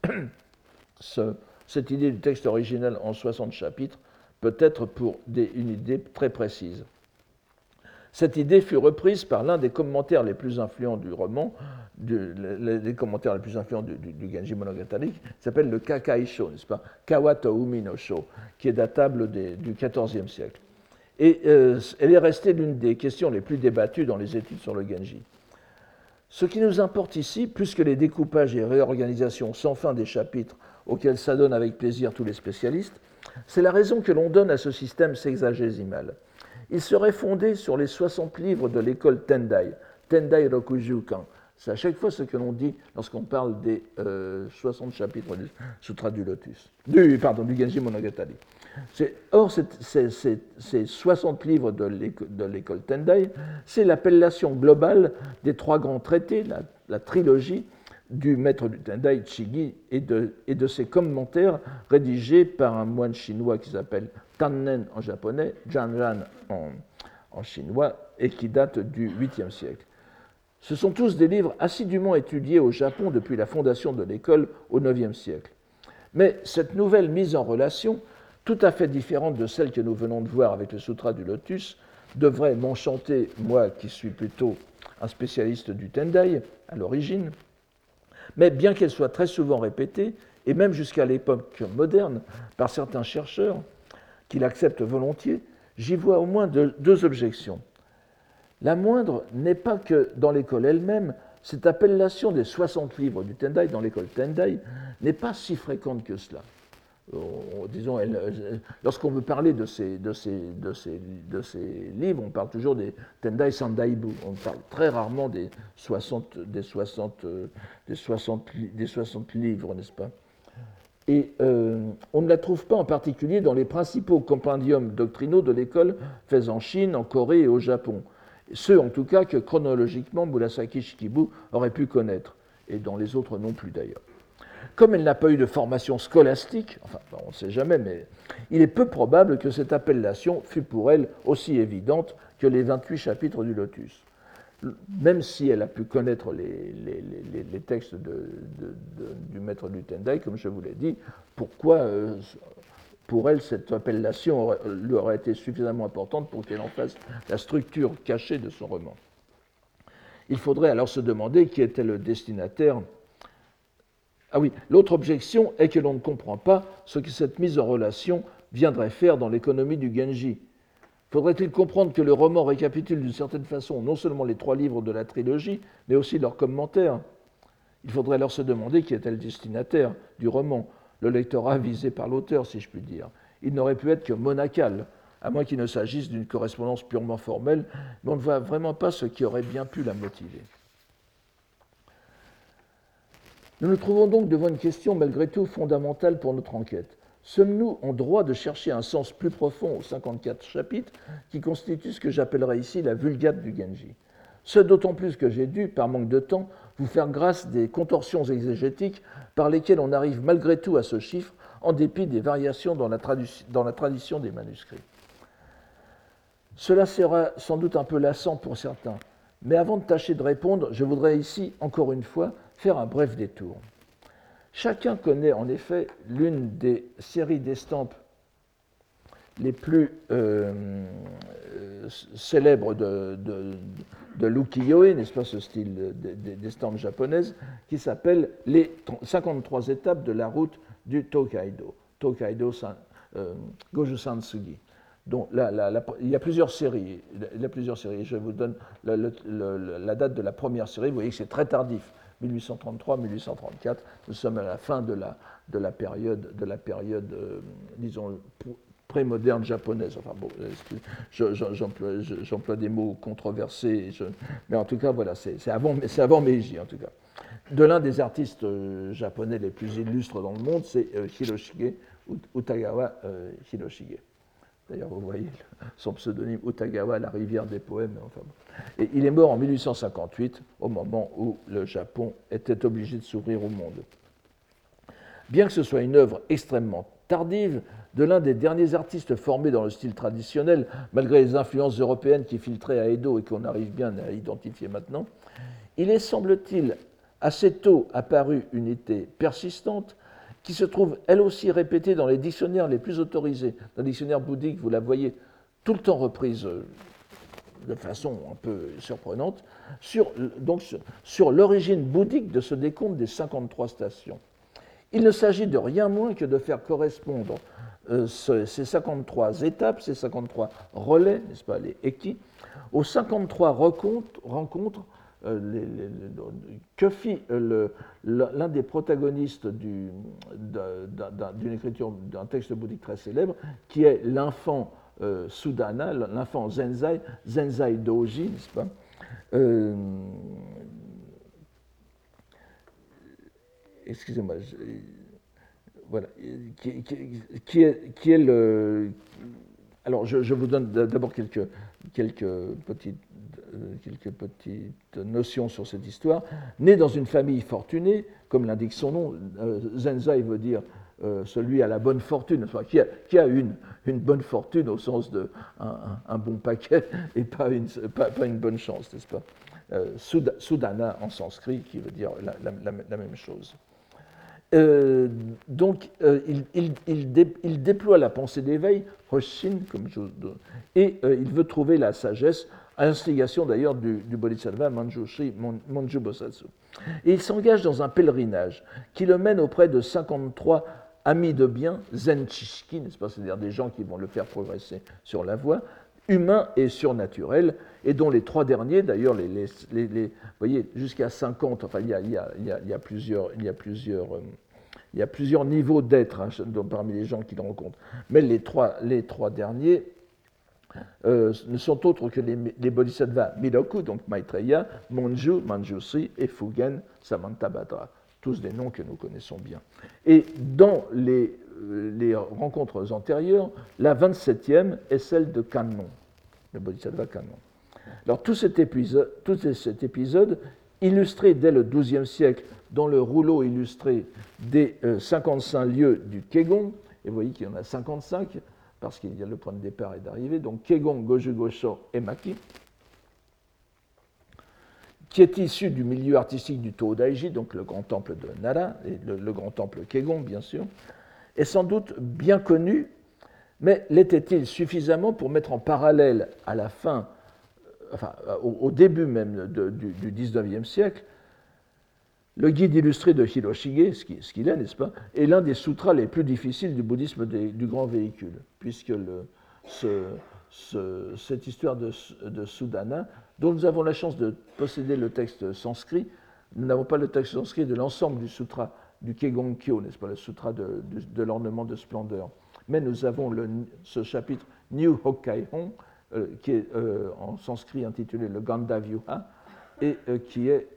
cette idée du texte original en 60 chapitres, peut-être pour une idée très précise. Cette idée fut reprise par l'un des commentaires les plus influents du roman, les commentaires les plus influents du Genji Monogatari, qui s'appelle le Kakaisho, n'est-ce pas, Kawato Umi no Sho, qui est datable du XIVe siècle. Et elle est restée l'une des questions les plus débattues dans les études sur le Genji. Ce qui nous importe ici, plus que les découpages et réorganisations sans fin des chapitres auxquels s'adonnent avec plaisir tous les spécialistes, c'est la raison que l'on donne à ce système sexagésimal. Il serait fondé sur les 60 livres de l'école Tendai, Tendai Rokujukan. C'est à chaque fois ce que l'on dit lorsqu'on parle des 60 chapitres du Sutra du Lotus, du Genji Monogatari. Or, ces 60 livres de l'école Tendai, c'est l'appellation globale des trois grands traités, la trilogie du maître du Tendai, Chigi, et de ses commentaires rédigés par un moine chinois qui s'appelle Tannen en japonais, Janran en chinois, et qui datent du 8e siècle. Ce sont tous des livres assidûment étudiés au Japon depuis la fondation de l'école au 9e siècle. Mais cette nouvelle mise en relation, tout à fait différente de celle que nous venons de voir avec le Sutra du Lotus, devrait m'enchanter, moi qui suis plutôt un spécialiste du Tendai à l'origine, mais bien qu'elle soit très souvent répétée, et même jusqu'à l'époque moderne, par certains chercheurs, qui l'acceptent volontiers, j'y vois au moins deux objections. La moindre n'est pas que dans l'école elle-même, cette appellation des 60 livres du Tendai dans l'école Tendai n'est pas si fréquente que cela. Disons, lorsqu'on veut parler de ces livres, on parle toujours des Tendai Sandaibu. On parle très rarement des 60 livres, n'est-ce pas? Et on ne la trouve pas en particulier dans les principaux compendiums doctrinaux de l'école faits en Chine, en Corée et au Japon. Ceux, en tout cas, que chronologiquement Murasaki Shikibu aurait pu connaître, et dans les autres non plus d'ailleurs. Comme elle n'a pas eu de formation scolastique, enfin, on ne sait jamais, mais il est peu probable que cette appellation fût pour elle aussi évidente que les 28 chapitres du Lotus. même si elle a pu connaître les textes du maître du Tendai, comme je vous l'ai dit, pourquoi, pour elle, cette appellation lui aurait été suffisamment importante pour qu'elle en fasse la structure cachée de son roman. Il faudrait alors se demander qui était le destinataire. Ah oui, l'autre objection est que l'on ne comprend pas ce que cette mise en relation viendrait faire dans l'économie du Genji. Faudrait-il comprendre que le roman récapitule d'une certaine façon non seulement les 3 livres de la trilogie, mais aussi leurs commentaires? Il faudrait alors se demander qui était le destinataire du roman, le lectorat visé par l'auteur, si je puis dire. Il n'aurait pu être que monacal, à moins qu'il ne s'agisse d'une correspondance purement formelle, mais on ne voit vraiment pas ce qui aurait bien pu la motiver. Nous nous trouvons donc devant une question malgré tout fondamentale pour notre enquête. Sommes-nous en droit de chercher un sens plus profond aux 54 chapitres qui constituent ce que j'appellerais ici la Vulgate du Genji? Ce d'autant plus que j'ai dû, par manque de temps, vous faire grâce des contorsions exégétiques par lesquelles on arrive malgré tout à ce chiffre, en dépit des variations dans la tradition des manuscrits. Cela sera sans doute un peu lassant pour certains, mais avant de tâcher de répondre, je voudrais ici, encore une fois, faire un bref détour. Chacun connaît en effet l'une des séries d'estampes les plus célèbres de l'ukiyo-e, n'est-ce pas, ce style d'estampes japonaises, qui s'appelle les 53 étapes de la route du Tokaido, Goju-san-sugi. Donc, il y a plusieurs séries. Je vous donne la date de la première série. Vous voyez que c'est très tardif. 1833-1834, nous sommes à la fin de la période, disons, pré-moderne japonaise. Enfin bon, j'emploie des mots controversés, mais en tout cas, voilà, c'est avant Meiji, en tout cas. De l'un des artistes japonais les plus illustres dans le monde, c'est Hiroshige, Utagawa Hiroshige. D'ailleurs, vous voyez son pseudonyme Utagawa, la rivière des poèmes. Enfin bon. Et il est mort en 1858, au moment où le Japon était obligé de s'ouvrir au monde. Bien que ce soit une œuvre extrêmement tardive, de l'un des derniers artistes formés dans le style traditionnel, malgré les influences européennes qui filtraient à Edo et qu'on arrive bien à identifier maintenant, il est, semble-t-il, assez tôt apparu une idée persistante qui se trouve elle aussi répétée dans les dictionnaires les plus autorisés. Dans le dictionnaire bouddhique, vous la voyez tout le temps reprise de façon un peu surprenante, sur l'origine bouddhique de ce décompte des 53 stations. Il ne s'agit de rien moins que de faire correspondre ces 53 étapes, ces 53 relais, n'est-ce pas, les eki, aux 53 rencontres que fit l'un des protagonistes d'une écriture d'un texte bouddhique très célèbre, qui est l'infant Sudana, l'infant Zenzai Doji, n'est-ce pas, excusez-moi, voilà, qui est le... Alors, je vous donne d'abord quelques petites notions sur cette histoire. Né dans une famille fortunée, comme l'indique son nom, Zenzai veut dire celui à la bonne fortune, qui a une bonne fortune au sens de un bon paquet et pas une bonne chance, n'est-ce pas? Sudana en sanskrit, qui veut dire la même chose. Donc, il déploie la pensée d'éveil, Hoshin, et il veut trouver la sagesse, à l'instigation d'ailleurs du Bodhisattva Manju Bosatsu. Et il s'engage dans un pèlerinage qui le mène auprès de 53 amis de bien, Zenchishiki, n'est-ce pas, c'est-à-dire des gens qui vont le faire progresser sur la voie, humains et surnaturels, et dont les 3 derniers, d'ailleurs, vous voyez, jusqu'à 50, enfin, il y a plusieurs niveaux d'être parmi les gens qu'il rencontre. Mais les trois derniers ne sont autres que les bodhisattvas Miroku, donc Maitreya, Monju, Manjushri et Fugen, Samantabhadra. Tous des noms que nous connaissons bien. Et dans les rencontres antérieures, la 27e est celle de Kannon, le bodhisattva Kannon. Alors tout cet épisode, illustré dès le XIIe siècle dans le rouleau illustré des 55 lieux du Kegon, et vous voyez qu'il y en a 55, parce qu'il y a le point de départ et d'arrivée, donc Kegon, Goju Gosho et Maki. qui est issu du milieu artistique du Tōdaiji, donc le grand temple de Nara, et le grand temple Kegon, bien sûr, est sans doute bien connu, mais l'était-il suffisamment pour mettre en parallèle à la fin, enfin au début même du XIXe siècle, le guide illustré de Hiroshige, ce qu'il est, n'est-ce pas, est l'un des sutras les plus difficiles du bouddhisme du grand véhicule, puisque cette histoire de Sudana, dont nous avons la chance de posséder le texte sanskrit, nous n'avons pas le texte sanskrit de l'ensemble du sutra du Kegonkyo, n'est-ce pas, le sutra de l'ornement de splendeur. Mais nous avons ce chapitre New Hokkaihon, qui est en sanskrit intitulé le Gandavyuha, et qui est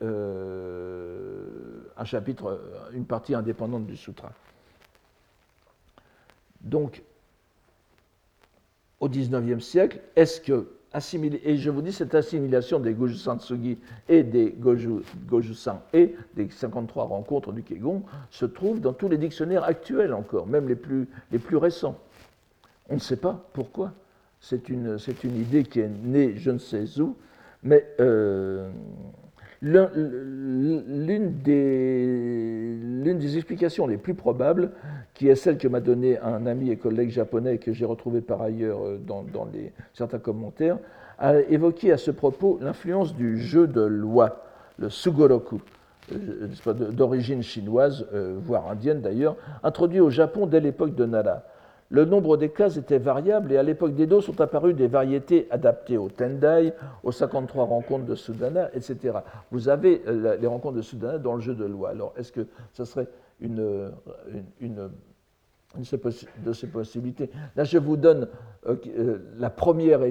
un chapitre, une partie indépendante du sutra. Donc, au XIXe siècle, est-ce que, et je vous dis, cette assimilation des Goju-Santsugi et des Goju-San et des 53 rencontres du Kegon se trouve dans tous les dictionnaires actuels encore, même les plus récents. On ne sait pas pourquoi. C'est une idée qui est née je ne sais où, mais l'une des explications les plus probables, qui est celle que m'a donnée un ami et collègue japonais que j'ai retrouvé par ailleurs dans certains commentaires, a évoqué à ce propos l'influence du jeu de loi, le sugoroku, d'origine chinoise, voire indienne d'ailleurs, introduit au Japon dès l'époque de Nara. Le nombre des cases était variable et à l'époque d'Edo sont apparues des variétés adaptées au Tendai, aux 53 rencontres de Sudana, etc. Vous avez les rencontres de Sudana dans le jeu de loi. Alors, est-ce que ça serait une de ces possibilités? Là, je vous donne la première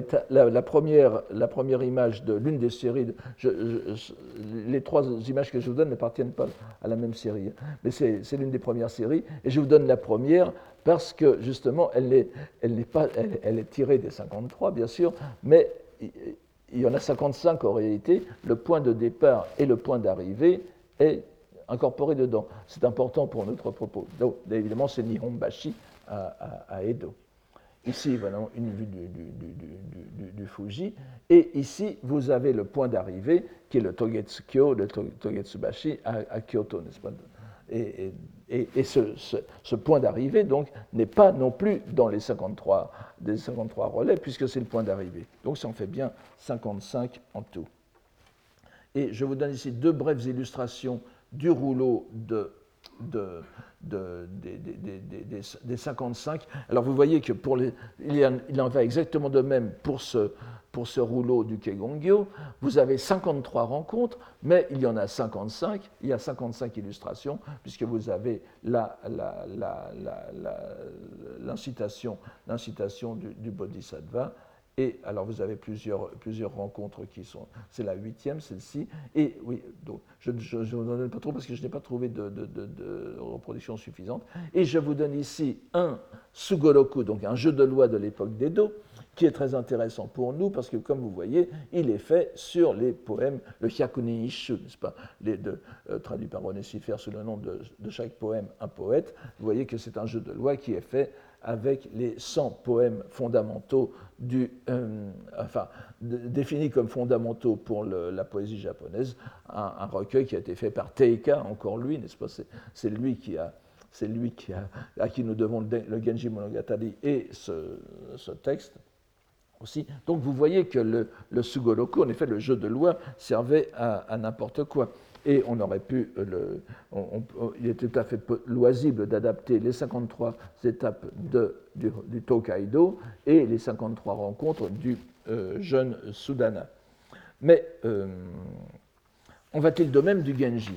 image de l'une des séries. Les trois images que je vous donne n'appartiennent pas à la même série, mais c'est l'une des premières séries. Et je vous donne la première parce que, justement, elle est tirée des 53, bien sûr, mais il y en a 55 en réalité. Le point de départ et le point d'arrivée est incorporé dedans. C'est important pour notre propos. Donc, évidemment, c'est Nihonbashi à Edo. Ici, voilà une vue du Fuji. Et ici, vous avez le point d'arrivée, qui est le Togetsukyo, le Togetsubashi à Kyoto, n'est-ce pas? Et ce point d'arrivée, donc, n'est pas non plus dans les 53 relais, puisque c'est le point d'arrivée. Donc, ça en fait bien 55 en tout. Et je vous donne ici deux brèves illustrations du rouleau des 55. Alors vous voyez que il en va exactement de même pour ce rouleau du Kegongyo. Vous avez 53 rencontres, mais il y en a 55. Il y a 55 illustrations, puisque vous avez l'incitation du Bodhisattva. Et alors vous avez plusieurs rencontres qui sont, c'est la 8e, celle-ci, et oui, donc je ne vous en donne pas trop parce que je n'ai pas trouvé de reproduction suffisante. Et je vous donne ici un Sugoroku, donc un jeu de loi de l'époque d'Edo, qui est très intéressant pour nous parce que, comme vous voyez, il est fait sur les poèmes, le Hyakuni Ishu, n'est-ce pas, traduit par René Siffert sous le nom de chaque poème un poète. Vous voyez que c'est un jeu de loi qui est fait avec les 100 poèmes fondamentaux définis comme fondamentaux pour la poésie japonaise, un recueil qui a été fait par Teika, encore lui, n'est-ce pas, c'est lui à qui nous devons le Genji Monogatari et ce texte aussi. Donc vous voyez que le Sugoroku, en effet, le jeu de loi, servait à n'importe quoi. Et on aurait pu, il est tout à fait loisible d'adapter les 53 étapes du Tokaido et les 53 rencontres du jeune Sudana. Mais en va-t-il de même du Genji?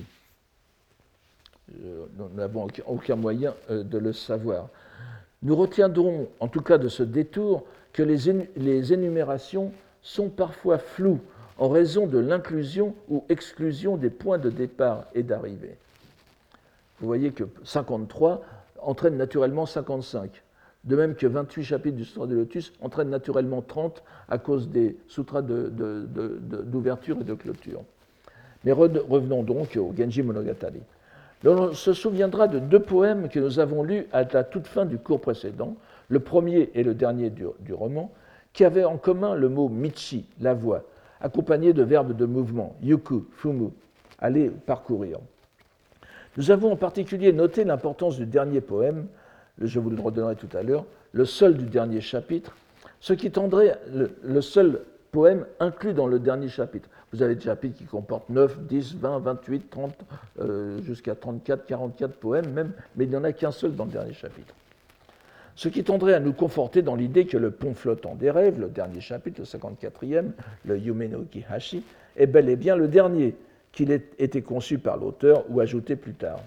Nous n'avons aucun moyen de le savoir. Nous retiendrons, en tout cas de ce détour, que les énumérations sont parfois floues en raison de l'inclusion ou exclusion des points de départ et d'arrivée. Vous voyez que 53 entraîne naturellement 55, de même que 28 chapitres du Sutra de Lotus entraînent naturellement 30 à cause des sutras d'ouverture et de clôture. Mais revenons donc au Genji Monogatari. On se souviendra de deux poèmes que nous avons lus à la toute fin du cours précédent, le premier et le dernier du roman, qui avaient en commun le mot Michi, la voie, accompagnés de verbes de mouvement, yuku, fumu, aller, parcourir. Nous avons en particulier noté l'importance du dernier poème, je vous le redonnerai tout à l'heure, le seul du dernier chapitre, ce qui tendrait le seul poème inclus dans le dernier chapitre. Vous avez des chapitres qui comportent 9, 10, 20, 28, 30, jusqu'à 34, 44 poèmes même, mais il n'y en a qu'un seul dans le dernier chapitre. Ce qui tendrait à nous conforter dans l'idée que le pont flottant des rêves, le dernier chapitre, le 54e, le Yume no Kihashi, est bel et bien le dernier, qu'il ait été conçu par l'auteur ou ajouté plus tard.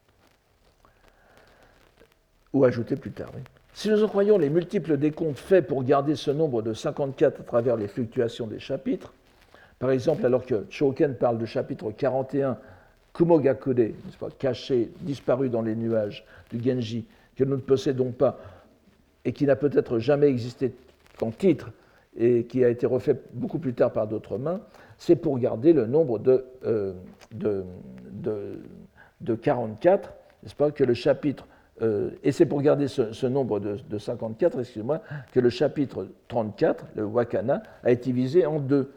Oui. Si nous en croyons les multiples décomptes faits pour garder ce nombre de 54 à travers les fluctuations des chapitres, par exemple, alors que Choken parle du chapitre 41, Kumogakude, caché, disparu dans les nuages du Genji, que nous ne possédons pas et qui n'a peut-être jamais existé qu'en titre et qui a été refait beaucoup plus tard par d'autres mains, c'est pour garder le nombre de 44, n'est-ce pas, que le chapitre, et c'est pour garder ce nombre de 54, excusez-moi, que le chapitre 34, le Wakana, a été divisé en deux,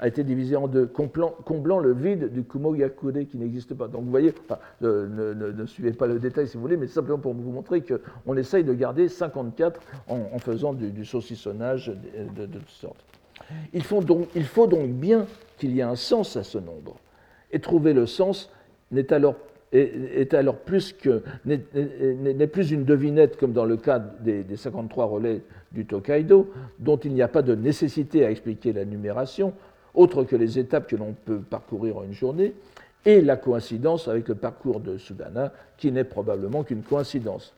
comblant le vide du Kumogakude qui n'existe pas. Donc vous voyez, enfin, ne suivez pas le détail si vous voulez, mais simplement pour vous montrer qu'on essaye de garder 54 en faisant du saucissonnage de toutes sortes. Il faut donc bien qu'il y ait un sens à ce nombre. Et trouver le sens n'est alors plus une devinette comme dans le cas des 53 relais du Tokaido, dont il n'y a pas de nécessité à expliquer la numération, autre que les étapes que l'on peut parcourir en une journée, et la coïncidence avec le parcours de Sudana, qui n'est probablement qu'une coïncidence.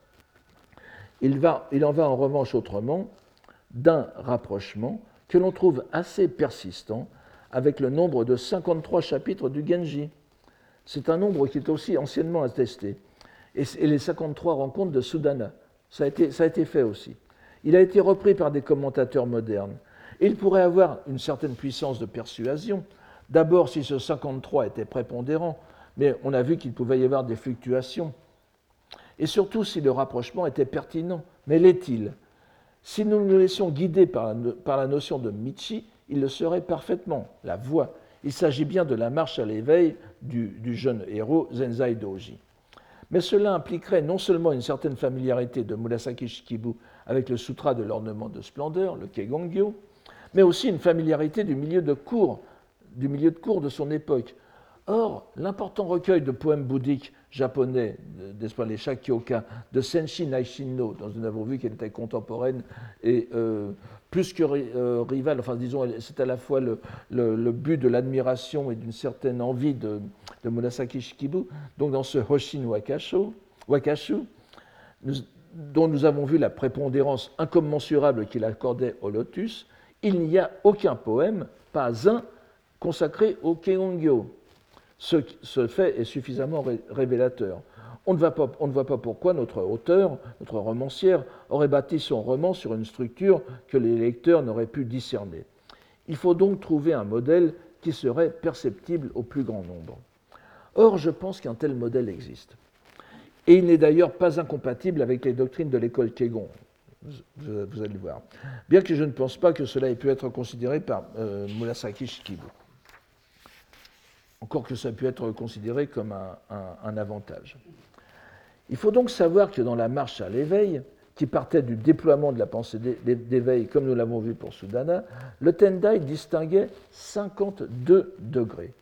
Il en va en revanche autrement d'un rapprochement que l'on trouve assez persistant avec le nombre de 53 chapitres du Genji. C'est un nombre qui est aussi anciennement attesté. Et les 53 rencontres de Sudana, ça a été fait aussi. Il a été repris par des commentateurs modernes. Et il pourrait avoir une certaine puissance de persuasion. D'abord, si ce 53 était prépondérant, mais on a vu qu'il pouvait y avoir des fluctuations. Et surtout, si le rapprochement était pertinent. Mais l'est-il? Si nous nous laissions guider par la notion de Michi, il le serait parfaitement, la voie. Il s'agit bien de la marche à l'éveil du jeune héros Zenzai Doji. Mais cela impliquerait non seulement une certaine familiarité de Murasaki Shikibu avec le sutra de l'ornement de splendeur, le Keigongyo, mais aussi une familiarité du milieu de cour de son époque. Or, l'important recueil de poèmes bouddhiques japonais, les Shakyoka, de Senshi Naishinno, dont nous avons vu qu'elle était contemporaine et plus que rivale, enfin disons, c'est à la fois le but de l'admiration et d'une certaine envie de Murasaki Shikibu, donc dans ce Hoshin Wakashu, dont nous avons vu la prépondérance incommensurable qu'il accordait au lotus, il n'y a aucun poème, pas un, consacré au Keigongyo. Ce fait est suffisamment révélateur. On ne voit pas pourquoi notre auteur, notre romancière, aurait bâti son roman sur une structure que les lecteurs n'auraient pu discerner. Il faut donc trouver un modèle qui serait perceptible au plus grand nombre. Or, je pense qu'un tel modèle existe. Et il n'est d'ailleurs pas incompatible avec les doctrines de l'école Keigon. Vous allez le voir. Bien que je ne pense pas que cela ait pu être considéré par Murasaki Shikibu. Encore que ça ait pu être considéré comme un avantage. Il faut donc savoir que dans la marche à l'éveil, qui partait du déploiement de la pensée d'éveil, comme nous l'avons vu pour Sudana, le Tendai distinguait 52 degrés.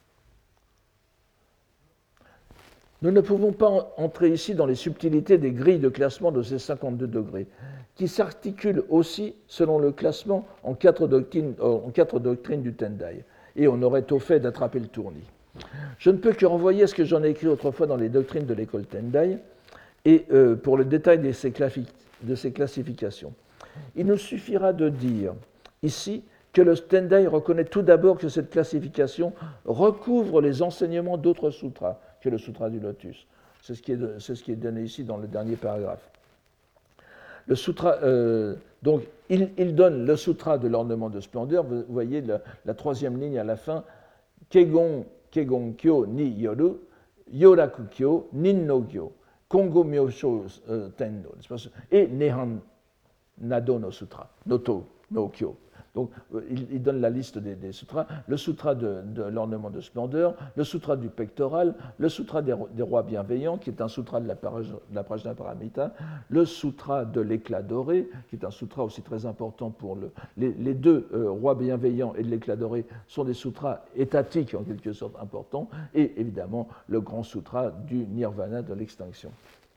Nous ne pouvons pas entrer ici dans les subtilités des grilles de classement de ces 52 degrés, qui s'articulent aussi, selon le classement, en quatre doctrines du Tendai. Et on aurait au fait d'attraper le tournis. Je ne peux que renvoyer à ce que j'en ai écrit autrefois dans les doctrines de l'école Tendai, et pour le détail de ces classifications. Il nous suffira de dire ici que le Tendai reconnaît tout d'abord que cette classification recouvre les enseignements d'autres sutras que le sutra du lotus. C'est ce qui est donné ici dans le dernier paragraphe. Le sutra, donc, il donne le sutra de l'ornement de splendeur. Vous voyez la troisième ligne à la fin. Kegon-kyo ni yoru, yoraku-kyo nin no gyo, kongo myosho tenno. Et Nehan Nado no sutra, noto no kyo. Donc, il donne la liste des sutras. Le sutra de l'ornement de splendeur, le sutra du pectoral, le sutra des rois bienveillants, qui est un sutra de la Prajnaparamita, le sutra de l'éclat doré, qui est un sutra aussi très important pour les deux rois bienveillants et de l'éclat doré sont des sutras étatiques en quelque sorte importants, et évidemment le grand sutra du nirvana de l'extinction.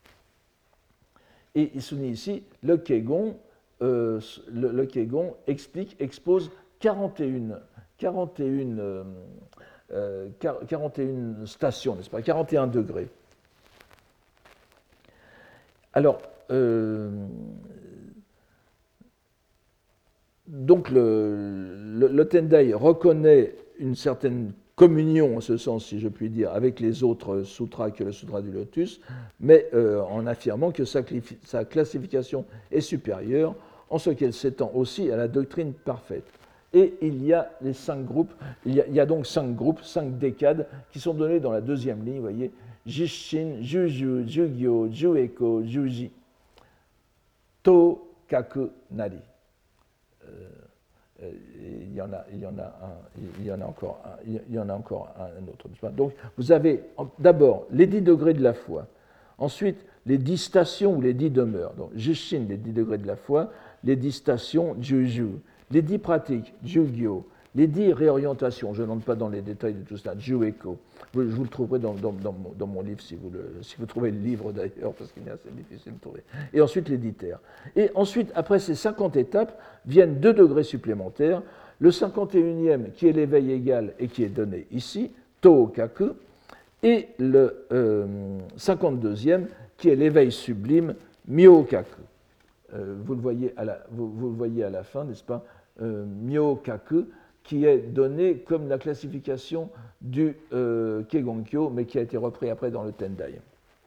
Et il souligne ici le Kegon expose 41 stations, n'est-ce pas, 41 degrés. Alors, donc le Tendai reconnaît une certaine communion, en ce sens, si je puis dire, avec les autres sutras que le sutra du lotus, mais en affirmant que sa classification est supérieure, en ce qu'elle s'étend aussi à la doctrine parfaite. Et il y a les 5 groupes, il y a donc 5 groupes, 5 décades, qui sont donnés dans la deuxième ligne, vous voyez, Jishin, Juju, Jugyo, Jueko, Juji, To, Kaku, Nari. Il y en a encore un autre. Donc, vous avez d'abord les 10 degrés de la foi, ensuite les 10 stations ou les 10 demeures. Donc, Jishin, les 10 degrés de la foi, les 10 stations, Juju, les 10 pratiques, Jugyo, les 10 réorientations, je n'entre pas dans les détails de tout cela, Jueko. Je vous le trouverai dans mon livre, si vous trouvez le livre d'ailleurs, parce qu'il est assez difficile de trouver. Et ensuite les 10 terres. Et ensuite, après ces 50 étapes, viennent 2 degrés supplémentaires. Le 51e, qui est l'éveil égal et qui est donné ici, To-Kaku, et le 52e, qui est l'éveil sublime, Myo-Kaku. Vous le voyez à la fin, n'est-ce pas, Myo-Kaku, qui est donné comme la classification du Kegonkyo, mais qui a été repris après dans le Tendai.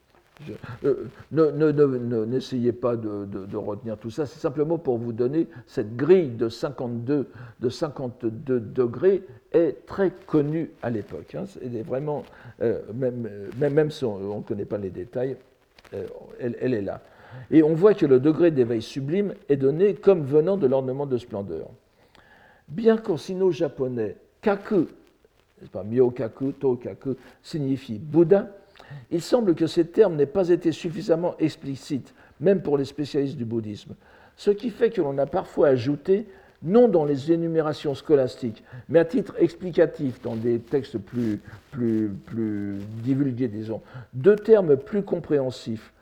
N'essayez pas de retenir tout ça, c'est simplement pour vous donner cette grille de 52 degrés est très connue à l'époque. Hein, elle est vraiment, même si on ne connaît pas les détails, elle est là. Et on voit que le degré d'éveil sublime est donné comme venant de l'ornement de splendeur. Bien qu'en sino-japonais, kaku, myo-kaku, to-kaku, signifie Bouddha, il semble que ces termes n'aient pas été suffisamment explicites, même pour les spécialistes du bouddhisme, ce qui fait que l'on a parfois ajouté, non dans les énumérations scolastiques, mais à titre explicatif dans des textes plus divulgués, disons, 2 termes plus compréhensibles,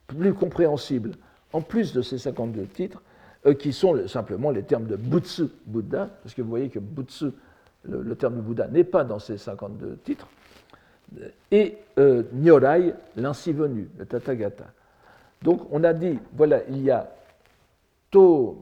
en plus de ces 52 titres, qui sont simplement les termes de Butsu, Bouddha, parce que vous voyez que Butsu, le terme de Bouddha, n'est pas dans ces 52 titres, et Nyorai, l'ainsi venu, le Tathagata. Donc on a dit, voilà, il y a To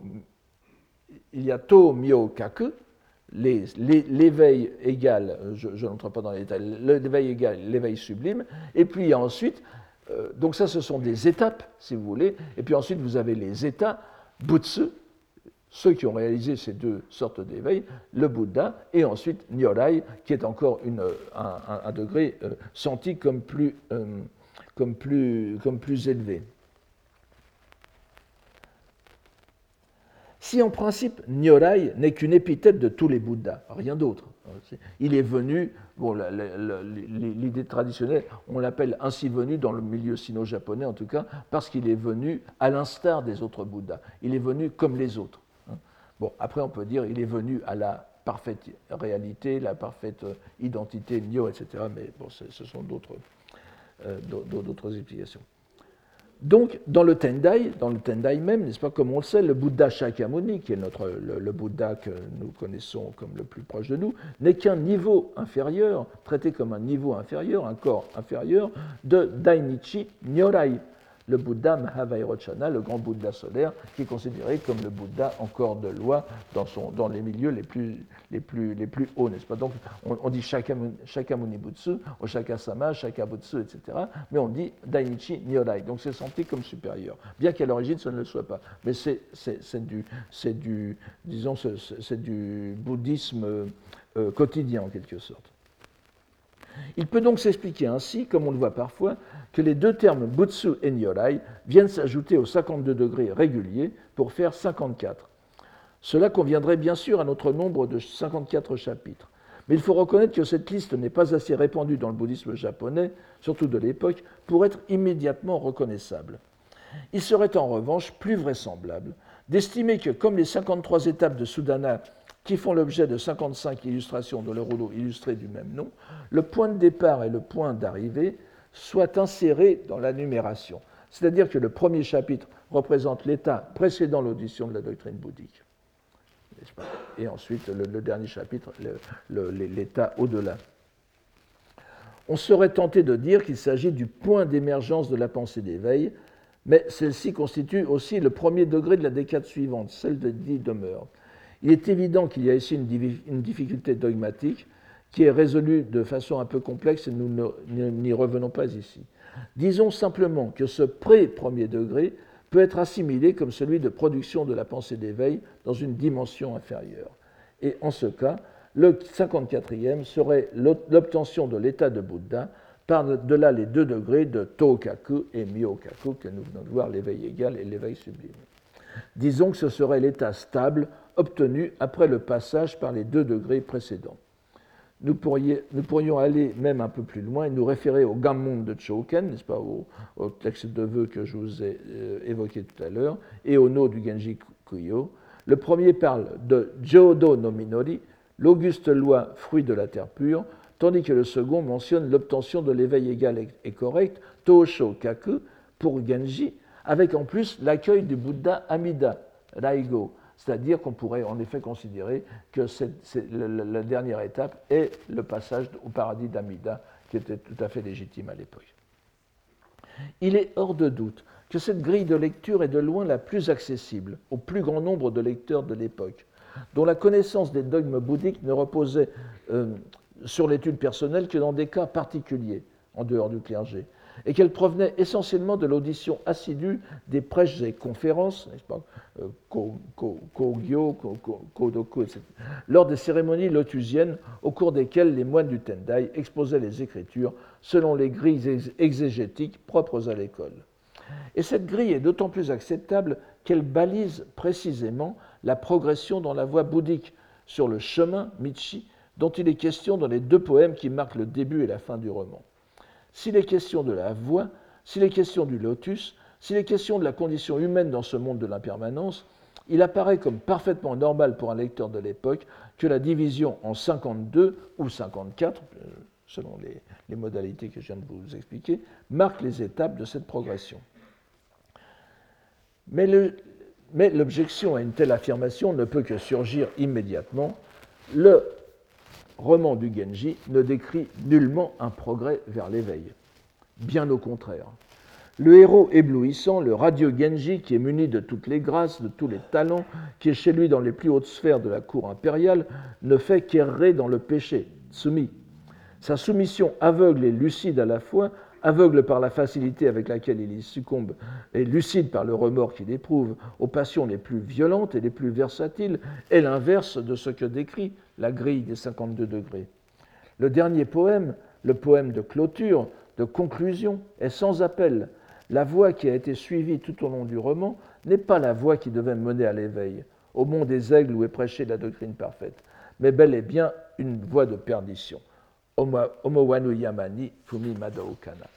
Myo Kaku, l'éveil égal, je n'entre pas dans les détails, l'éveil égal, l'éveil sublime, et puis il y a ensuite, donc ça ce sont des étapes, si vous voulez, et puis ensuite vous avez les états, Butsu, ceux qui ont réalisé ces 2 sortes d'éveil, le Bouddha, et ensuite Nyorai, qui est encore un degré senti comme plus élevé. Si en principe Nyorai n'est qu'une épithète de tous les Bouddhas, rien d'autre. Il est venu, bon, l'idée traditionnelle, on l'appelle ainsi venu dans le milieu sino-japonais en tout cas, parce qu'il est venu à l'instar des autres Bouddhas. Il est venu comme les autres. Bon, après on peut dire il est venu à la parfaite réalité, la parfaite identité, Nyo, etc. Mais bon, ce sont d'autres explications. Donc, dans le Tendai même, n'est-ce pas, comme on le sait, le Bouddha Shakyamuni, qui est le Bouddha que nous connaissons comme le plus proche de nous, n'est qu'un niveau inférieur, traité comme un niveau inférieur, un corps inférieur, de Dainichi Nyorai, le Bouddha Mahavairochana, le grand Bouddha solaire, qui est considéré comme le Bouddha en corps de loi dans les milieux les plus hauts, n'est-ce pas? Donc, on dit Shakyamuni Butsu, Oshakasama, Shakabutsu, etc., mais on dit Dainichi Nyorai, donc c'est senti comme supérieur, bien qu'à l'origine ce ne le soit pas. Mais c'est du bouddhisme quotidien, en quelque sorte. Il peut donc s'expliquer ainsi, comme on le voit parfois, que les 2 termes Butsu et Nyorai viennent s'ajouter aux 52 degrés réguliers pour faire 54. Cela conviendrait bien sûr à notre nombre de 54 chapitres. Mais il faut reconnaître que cette liste n'est pas assez répandue dans le bouddhisme japonais, surtout de l'époque, pour être immédiatement reconnaissable. Il serait en revanche plus vraisemblable d'estimer que, comme les 53 étapes de Sudana qui font l'objet de 55 illustrations de le rouleau illustré du même nom, le point de départ et le point d'arrivée soient insérés dans la numération. C'est-à-dire que le premier chapitre représente l'état précédant l'audition de la doctrine bouddhique. Et ensuite, le dernier chapitre, l'état au-delà. On serait tenté de dire qu'il s'agit du point d'émergence de la pensée d'éveil, mais celle-ci constitue aussi le premier degré de la décade suivante, celle de dit demeure. Il est évident qu'il y a ici une difficulté dogmatique qui est résolue de façon un peu complexe et nous n'y revenons pas ici. Disons simplement que ce pré-premier degré peut être assimilé comme celui de production de la pensée d'éveil dans une dimension inférieure. Et en ce cas, le 54e serait l'obtention de l'état de Bouddha, par-delà les deux degrés de Tokaku et Myokaku que nous venons de voir, l'éveil égal et l'éveil sublime. Disons que ce serait l'état stable obtenu après le passage par les deux degrés précédents. Nous pourrions aller même un peu plus loin et nous référer au Gammon de Choken, n'est-ce pas, au texte de vœux que je vous ai évoqué tout à l'heure, et au No du Genji Kuyo. Le premier parle de Jodo no Minori, l'auguste loi fruit de la terre pure, tandis que le second mentionne l'obtention de l'éveil égal et correct, Tosho Kaku, pour Genji, avec en plus l'accueil du Bouddha Amida, Raigo. C'est-à-dire qu'on pourrait en effet considérer que la dernière étape est le passage au paradis d'Amida, qui était tout à fait légitime à l'époque. Il est hors de doute que cette grille de lecture est de loin la plus accessible au plus grand nombre de lecteurs de l'époque, dont la connaissance des dogmes bouddhiques ne reposait sur l'étude personnelle que dans des cas particuliers, en dehors du clergé, et qu'elle provenait essentiellement de l'audition assidue des prêches et conférences, n'est-ce pas, Kogyo, Kodoku, etc., lors des cérémonies lotusiennes au cours desquelles les moines du Tendai exposaient les écritures selon les grilles exégétiques propres à l'école. Et cette grille est d'autant plus acceptable qu'elle balise précisément la progression dans la voie bouddhique sur le chemin, Michi, dont il est question dans les deux poèmes qui marquent le début et la fin du roman. S'il est question de la voie, s'il est question du lotus, s'il est question de la condition humaine dans ce monde de l'impermanence, il apparaît comme parfaitement normal pour un lecteur de l'époque que la division en 52 ou 54, selon les modalités que je viens de vous expliquer, marque les étapes de cette progression. Mais l'objection à une telle affirmation ne peut que surgir immédiatement. Le roman du Genji ne décrit nullement un progrès vers l'éveil. Bien au contraire. Le héros éblouissant, le radieux Genji, qui est muni de toutes les grâces, de tous les talents, qui est chez lui dans les plus hautes sphères de la cour impériale, ne fait qu'errer dans le péché, Tsumi. Sa soumission aveugle et lucide à la fois, aveugle par la facilité avec laquelle il y succombe et lucide par le remords qu'il éprouve aux passions les plus violentes et les plus versatiles, est l'inverse de ce que décrit la grille des 52 degrés. Le dernier poème, le poème de clôture, de conclusion, est sans appel. La voie qui a été suivie tout au long du roman n'est pas la voie qui devait mener à l'éveil, au mont des aigles où est prêchée la doctrine parfaite, mais bel et bien une voie de perdition. Omowanu Yamani Fumi Madao Kana.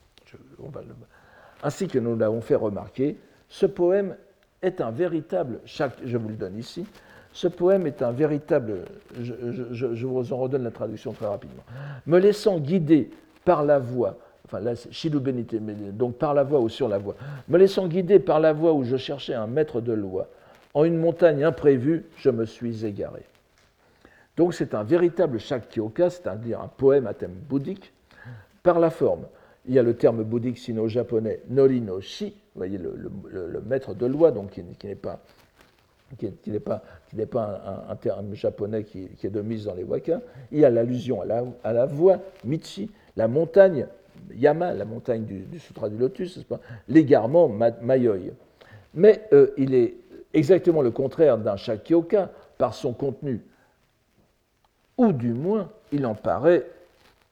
Ainsi que nous l'avons fait remarquer, ce poème est un véritable, je vous le donne ici, ce poème est un véritable, je vous en redonne la traduction très rapidement, me laissant guider par la voie, enfin là c'est Shilu Benite, donc par la voie ou sur la voie, me laissant guider par la voie où je cherchais un maître de loi, en une montagne imprévue, je me suis égaré. Donc c'est un véritable Shakkyoka, c'est-à-dire un poème à thème bouddhique, par la forme. Il y a le terme bouddhique sino-japonais Nori no Shi, vous voyez le maître de loi, donc qui n'est pas un terme japonais qui est de mise dans les wakas. Il y a l'allusion à la voie, Michi, la montagne, Yama, la montagne du Sutra du Lotus, l'égarement, Mayoi. Mais il est exactement le contraire d'un Shakkyoka par son contenu, ou du moins, il en paraît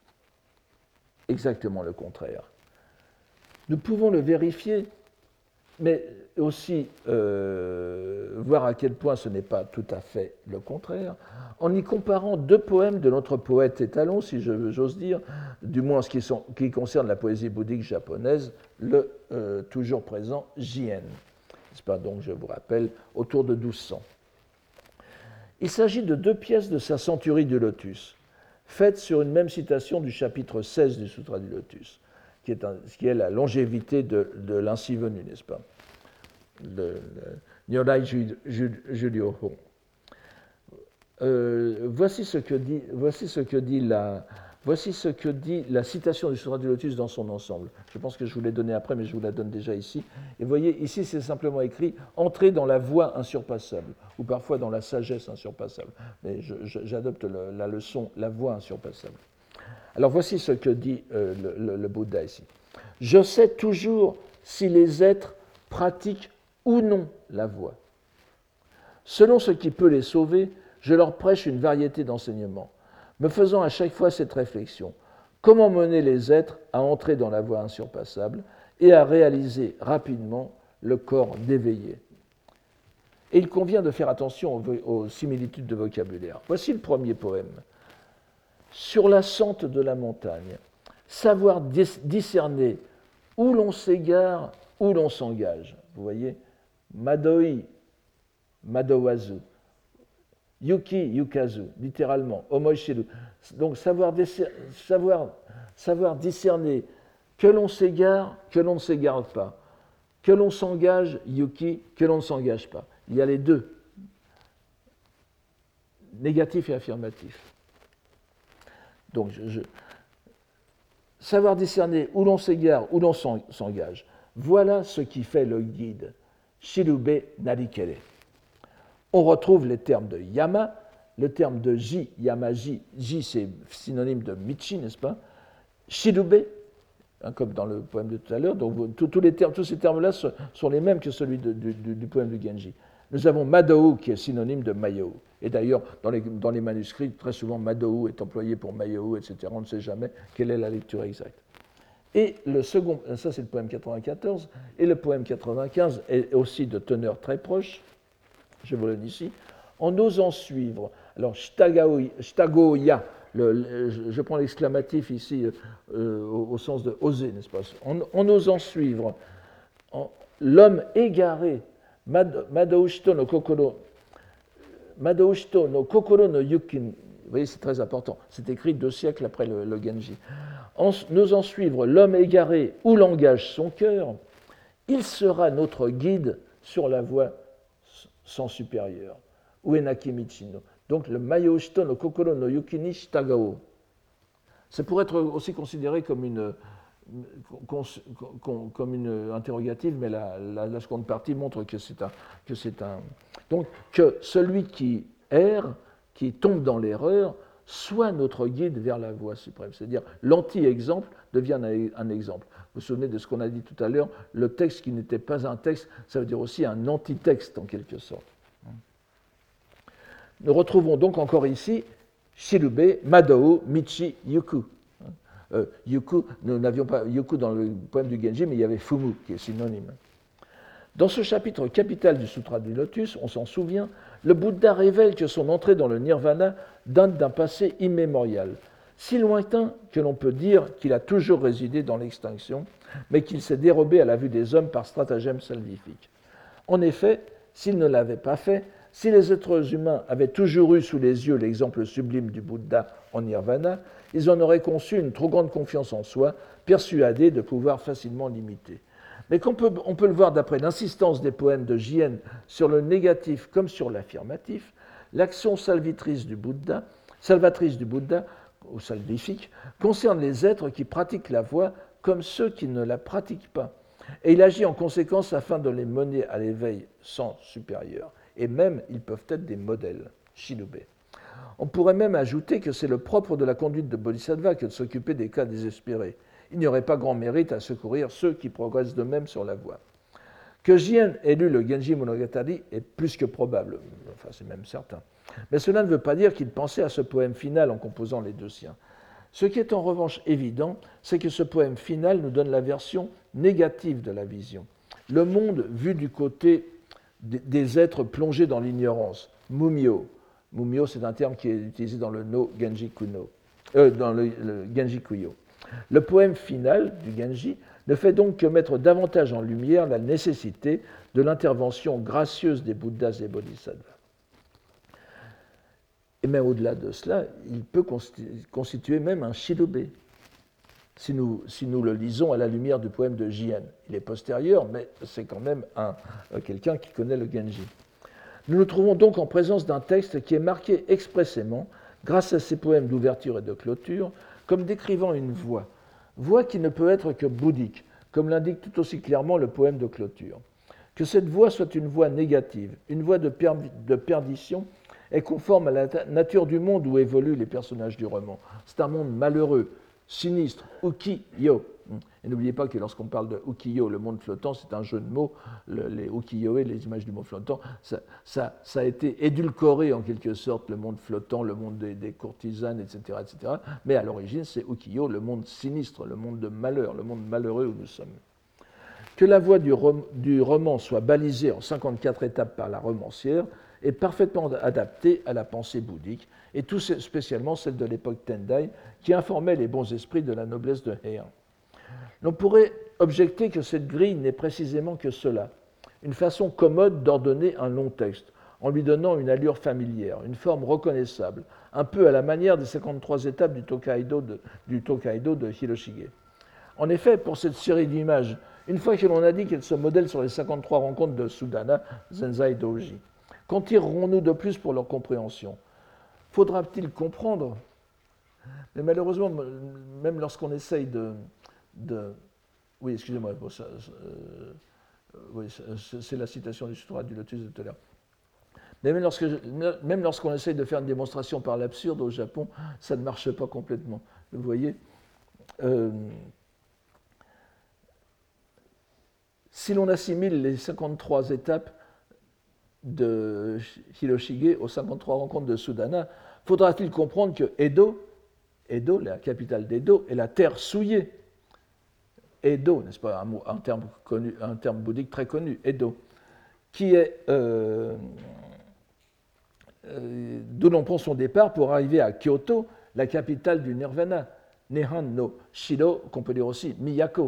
exactement le contraire. Nous pouvons le vérifier mais aussi voir à quel point ce n'est pas tout à fait le contraire, en y comparant deux poèmes de notre poète étalon, si j'ose dire, du moins en ce qui concerne la poésie bouddhique japonaise, le toujours présent Jien. C'est pas donc, je vous rappelle, autour de 1200. Il s'agit de deux pièces de sa Centurie du Lotus, faites sur une même citation du chapitre 16 du Sutra du Lotus, qui est la longévité de l'ainsi venu, n'est-ce pas? Le Nyorai Juryoho. Voici ce que dit la citation du Sutra du Lotus dans son ensemble. Je pense que je vous l'ai donnée après, mais je vous la donne déjà ici. Et vous voyez, ici, c'est simplement écrit « Entrer dans la voie insurpassable » ou parfois dans la sagesse insurpassable. Mais j'adopte la leçon « la voie insurpassable ». Alors voici ce que dit le Bouddha ici. « Je sais toujours si les êtres pratiquent ou non la voie. Selon ce qui peut les sauver, je leur prêche une variété d'enseignements, me faisant à chaque fois cette réflexion. Comment mener les êtres à entrer dans la voie insurpassable et à réaliser rapidement le corps d'éveillé. Et il convient de faire attention aux similitudes de vocabulaire. Voici le premier poème. Sur la sente de la montagne, savoir discerner où l'on s'égare, où l'on s'engage. Vous voyez, Madoi, Madowazu, Yuki, Yukazu, littéralement, Omoishiru. Donc savoir discerner que l'on s'égare, que l'on ne s'égare pas, que l'on s'engage, Yuki, que l'on ne s'engage pas. Il y a les deux, négatif et affirmatif. Donc, savoir discerner où l'on s'égare, où l'on s'engage. Voilà ce qui fait le guide. Shirube narikere. On retrouve les termes de yama, le terme de ji, yamaji. Ji, c'est synonyme de michi, n'est-ce pas? Shirube, comme dans le poème de tout à l'heure. Donc, tous ces termes-là sont les mêmes que celui du poème du Genji. Nous avons Madou, qui est synonyme de Mayou. Et d'ailleurs, dans les manuscrits, très souvent, Madou est employé pour Mayou, etc. On ne sait jamais quelle est la lecture exacte. Et le second, ça c'est le poème 94, et le poème 95 est aussi de teneur très proche, je vous le dis ici, en osant suivre. Alors, shtagoya, je prends l'exclamatif ici au sens de oser, n'est-ce pas? En osant suivre l'homme égaré, Madoushito no kokoro no yukin. Vous voyez, c'est très important. C'est écrit 2 siècles après le Genji. En n'osant suivre l'homme égaré où l'engage son cœur, il sera notre guide sur la voie sans supérieur. Uenaki Michino. Donc le Mayoushito no kokoro no yuki ni shitagao. Ça pourrait être aussi considéré comme une interrogative, mais la seconde partie montre que c'est un. Donc que celui qui erre, qui tombe dans l'erreur, soit notre guide vers la voie suprême. C'est-à-dire l'anti-exemple devient un exemple. Vous vous souvenez de ce qu'on a dit tout à l'heure, le texte qui n'était pas un texte, ça veut dire aussi un anti-texte en quelque sorte. Nous retrouvons donc encore ici Shirube, Madou, Michi, Yuku. Yuku, nous n'avions pas Yuku dans le poème du Genji, mais il y avait Fumu qui est synonyme. Dans ce chapitre capital du Sutra du Lotus, on s'en souvient, le Bouddha révèle que son entrée dans le nirvana date d'un passé immémorial, si lointain que l'on peut dire qu'il a toujours résidé dans l'extinction, mais qu'il s'est dérobé à la vue des hommes par stratagème salvifique. En effet, s'il ne l'avait pas fait, si les êtres humains avaient toujours eu sous les yeux l'exemple sublime du Bouddha en nirvana, ils en auraient conçu une trop grande confiance en soi, persuadés de pouvoir facilement l'imiter. Mais on peut le voir d'après l'insistance des poèmes de Jien sur le négatif comme sur l'affirmatif, l'action salvatrice du Bouddha, ou salvifique, concerne les êtres qui pratiquent la voie comme ceux qui ne la pratiquent pas. Et il agit en conséquence afin de les mener à l'éveil sans supérieur. Et même, ils peuvent être des modèles, Shirube. On pourrait même ajouter que c'est le propre de la conduite de Bodhisattva que de s'occuper des cas désespérés. Il n'y aurait pas grand mérite à secourir ceux qui progressent d'eux-mêmes sur la voie. Que Jien ait lu le Genji Monogatari est plus que probable, enfin c'est même certain. Mais cela ne veut pas dire qu'il pensait à ce poème final en composant les deux siens. Ce qui est en revanche évident, c'est que ce poème final nous donne la version négative de la vision. le monde vu du côté des êtres plongés dans l'ignorance. Mumyo. Mumyo, c'est un terme qui est utilisé dans le no Genji Kuno, dans le Genji Kuyo. Le poème final du Genji ne fait donc que mettre davantage en lumière la nécessité de l'intervention gracieuse des Bouddhas et Bodhisattvas. Et même au-delà de cela, il peut constituer même un shirobé, si nous le lisons à la lumière du poème de Jien. Il est postérieur, mais c'est quand même quelqu'un qui connaît le Genji. Nous nous trouvons donc en présence d'un texte qui est marqué expressément, grâce à ses poèmes d'ouverture et de clôture, comme décrivant une voie qui ne peut être que bouddhique, comme l'indique tout aussi clairement le poème de clôture. Que cette voie soit une voie négative, une voie de perdition, est conforme à la nature du monde où évoluent les personnages du roman. C'est un monde malheureux, sinistre, ukiyo. Et n'oubliez pas que lorsqu'on parle de ukiyo, le monde flottant, c'est un jeu de mots. Les ukiyo-e, les images du monde flottant, ça a été édulcoré en quelque sorte, le monde flottant, le monde des courtisanes, etc., etc. Mais à l'origine, c'est ukiyo, le monde sinistre, le monde de malheur, le monde malheureux où nous sommes. Que la voie du roman soit balisée en 54 étapes par la romancière est parfaitement adaptée à la pensée bouddhique, et tout spécialement celle de l'époque Tendai, qui informait les bons esprits de la noblesse de Heian. L'on pourrait objecter que cette grille n'est précisément que cela, une façon commode d'ordonner un long texte, en lui donnant une allure familière, une forme reconnaissable, un peu à la manière des 53 étapes du Tokaido de Hiroshige. En effet, pour cette série d'images, une fois que l'on a dit qu'elle se modèle sur les 53 rencontres de Sudana, Zenzai Doji, qu'en tirerons-nous de plus pour leur compréhension? Faudra-t-il comprendre? Mais malheureusement, même lorsqu'on essaye oui, excusez-moi, oui, c'est la citation du Sutra du Lotus de tout à l'heure. Mais même lorsqu'on essaye de faire une démonstration par l'absurde au Japon, ça ne marche pas complètement. Vous voyez, si l'on assimile les 53 étapes de Hiroshige aux 53 rencontres de Sudana, faudra-t-il comprendre que Edo, la capitale d'Edo, est la terre souillée. Edo, n'est-ce pas, un terme bouddhique très connu, Edo, qui est d'où l'on prend son départ pour arriver à Kyoto, la capitale du Nirvana, Nihon no Shiro, qu'on peut dire aussi Miyako.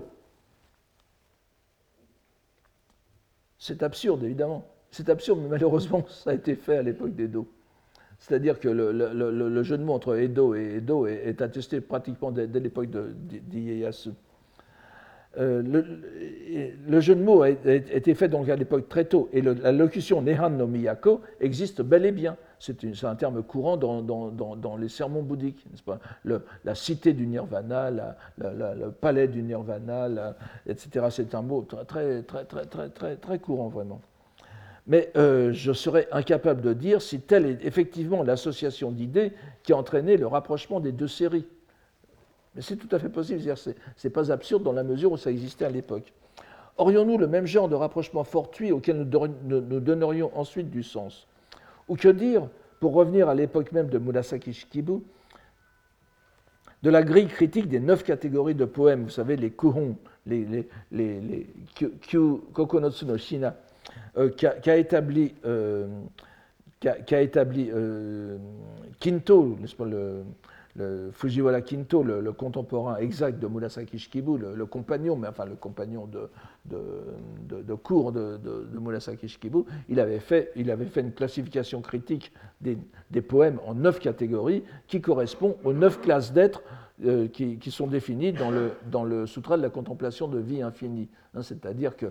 C'est absurde, évidemment. C'est absurde, mais malheureusement, ça a été fait à l'époque d'Edo. C'est-à-dire que le jeu de mots entre Edo et Edo est attesté pratiquement dès l'époque d'Ieyasu. Le jeu de mots a été fait donc à l'époque très tôt, et la locution Nihon no Miyako existe bel et bien. C'est un terme courant dans les sermons bouddhiques, n'est-ce pas? La cité du Nirvana, le palais du Nirvana, etc. C'est un mot très courant, vraiment. Mais je serais incapable de dire si telle est effectivement l'association d'idées qui a entraîné le rapprochement des deux séries. Mais c'est tout à fait possible, ce n'est pas absurde dans la mesure où ça existait à l'époque. Aurions-nous le même genre de rapprochement fortuit auquel nous donnerions ensuite du sens? Ou que dire, pour revenir à l'époque même de Murasaki Shikibu, de la grille critique des 9 catégories de poèmes, vous savez, les kuhon, les Kokonotsu no Shina, qu'a établi Kinto, n'est-ce pas, le Fujiwara Kinto, le contemporain exact de Murasaki Shikibu, le compagnon, mais enfin le compagnon de cours de Murasaki Shikibu, il avait fait une classification critique des poèmes en 9 catégories qui correspond aux 9 classes d'êtres qui sont définies dans le Sutra de la contemplation de vie infinie. C'est-à-dire que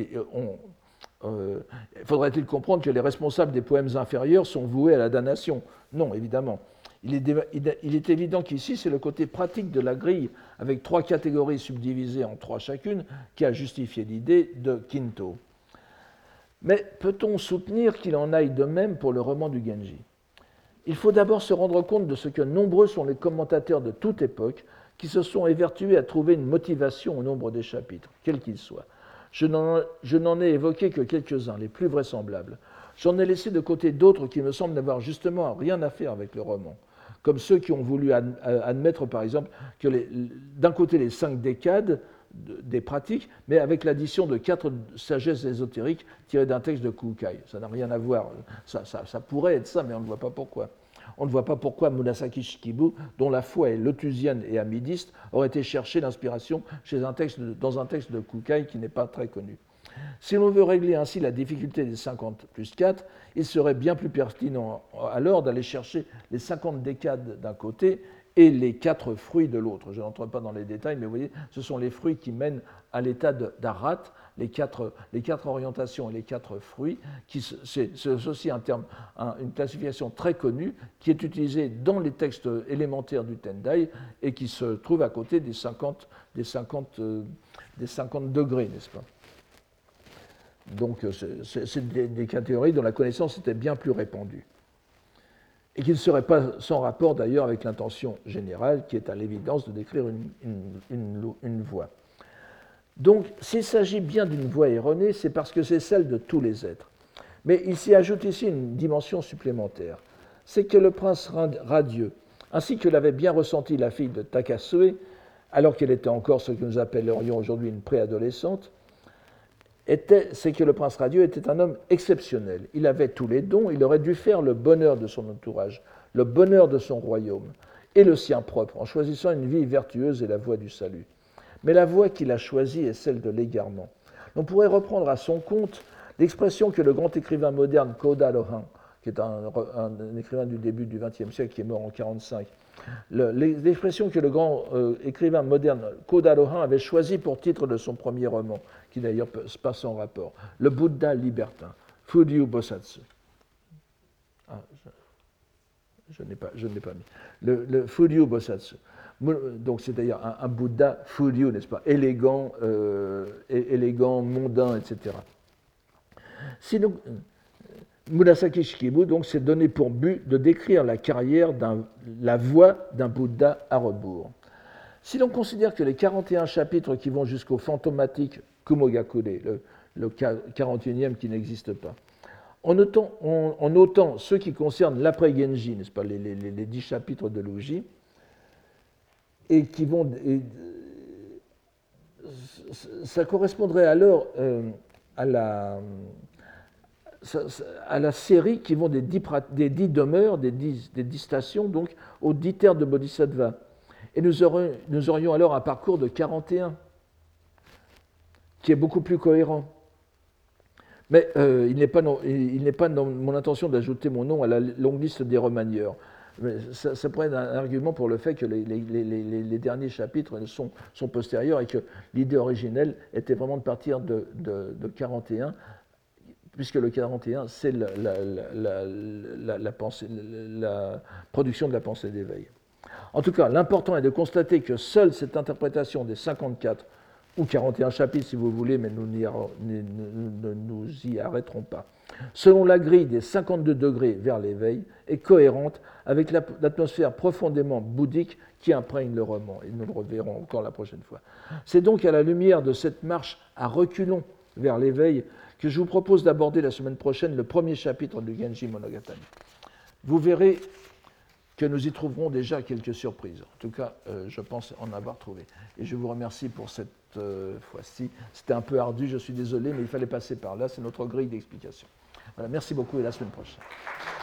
faudrait-il comprendre que les responsables des poèmes inférieurs sont voués à la damnation? Non, évidemment. Il est évident qu'ici, c'est le côté pratique de la grille, avec 3 catégories subdivisées en 3 chacune, qui a justifié l'idée de Kinto. Mais peut-on soutenir qu'il en aille de même pour le roman du Genji? Il faut d'abord se rendre compte de ce que nombreux sont les commentateurs de toute époque qui se sont évertués à trouver une motivation au nombre des chapitres, quels qu'ils soient. Je n'en ai évoqué que quelques-uns, les plus vraisemblables. J'en ai laissé de côté d'autres qui me semblent n'avoir justement rien à faire avec le roman, comme ceux qui ont voulu admettre, par exemple, que d'un côté les 5 décades des pratiques, mais avec l'addition de 4 sagesses ésotériques tirées d'un texte de Kukai. Ça n'a rien à voir. Ça pourrait être ça, mais on ne voit pas pourquoi. On ne voit pas pourquoi Murasaki Shikibu, dont la foi est lotusienne et amidiste, aurait été chercher l'inspiration dans un texte de Kukai qui n'est pas très connu. Si l'on veut régler ainsi la difficulté des 50 plus 4, il serait bien plus pertinent alors d'aller chercher les 50 décades d'un côté et les 4 fruits de l'autre. Je n'entre pas dans les détails, mais vous voyez, ce sont les fruits qui mènent à l'état d'Arat, les quatre orientations et les 4 fruits, c'est aussi une classification très connue qui est utilisée dans les textes élémentaires du Tendai et qui se trouve à côté des 50 degrés, n'est-ce pas? Donc, c'est des catégories dont la connaissance était bien plus répandue. Et qui ne serait pas sans rapport d'ailleurs avec l'intention générale, qui est à l'évidence de décrire une voie. Donc, s'il s'agit bien d'une voie erronée, c'est parce que c'est celle de tous les êtres. Mais il s'y ajoute ici une dimension supplémentaire. C'est que le prince radieux, ainsi que l'avait bien ressenti la fille de Takasue, alors qu'elle était encore ce que nous appellerions aujourd'hui une préadolescente, c'est que le prince radieux était un homme exceptionnel. Il avait tous les dons, il aurait dû faire le bonheur de son entourage, le bonheur de son royaume, et le sien propre, en choisissant une vie vertueuse et la voie du salut. Mais la voie qu'il a choisie est celle de l'égarement. On pourrait reprendre à son compte l'expression que le grand écrivain moderne Koda Lohan, qui est un écrivain du début du XXe siècle, qui est mort en 1945, l'expression que le grand écrivain moderne Koda Lohan avait choisie pour titre de son premier roman, qui d'ailleurs passe en rapport, le Bouddha libertin, Furyu Bosatsu. Ah, je n'ai pas mis. Le Furyu Bosatsu. Donc c'est d'ailleurs un Bouddha Furyu, n'est-ce pas, élégant, mondain, etc. Sinon, Murasaki Shikibu donc s'est donné pour but de décrire la la voie d'un Bouddha à rebours. Si l'on considère que les 41 chapitres qui vont jusqu'au fantomatique Kumogakure, le 41e qui n'existe pas, en notant ceux qui concernent l'après-Genji, n'est-ce pas, les 10 chapitres de Luji, et qui vont. Ça correspondrait alors à la série qui vont des 10 demeures, des 10 stations, donc aux 10 terres de Bodhisattva. Et nous aurions alors un parcours de 41, qui est beaucoup plus cohérent. Mais il n'est pas dans mon intention d'ajouter mon nom à la longue liste des remanieurs. Mais ça pourrait être un argument pour le fait que les derniers chapitres sont postérieurs et que l'idée originelle était vraiment de partir de 41, puisque le 41, c'est la production de la pensée d'éveil. En tout cas, l'important est de constater que seule cette interprétation des 54 ou 41 chapitres, si vous voulez, mais nous ne nous y arrêterons pas, selon la grille des 52 degrés vers l'éveil, est cohérente avec l'atmosphère profondément bouddhique qui imprègne le roman, et nous le reverrons encore la prochaine fois. C'est donc à la lumière de cette marche à reculons vers l'éveil que je vous propose d'aborder la semaine prochaine le premier chapitre du Genji Monogatari. Vous verrez que nous y trouverons déjà quelques surprises. En tout cas, je pense en avoir trouvé. Et je vous remercie pour cette fois-ci. C'était un peu ardu, je suis désolé, mais il fallait passer par là. C'est notre grille d'explication. Voilà, merci beaucoup et à la semaine prochaine.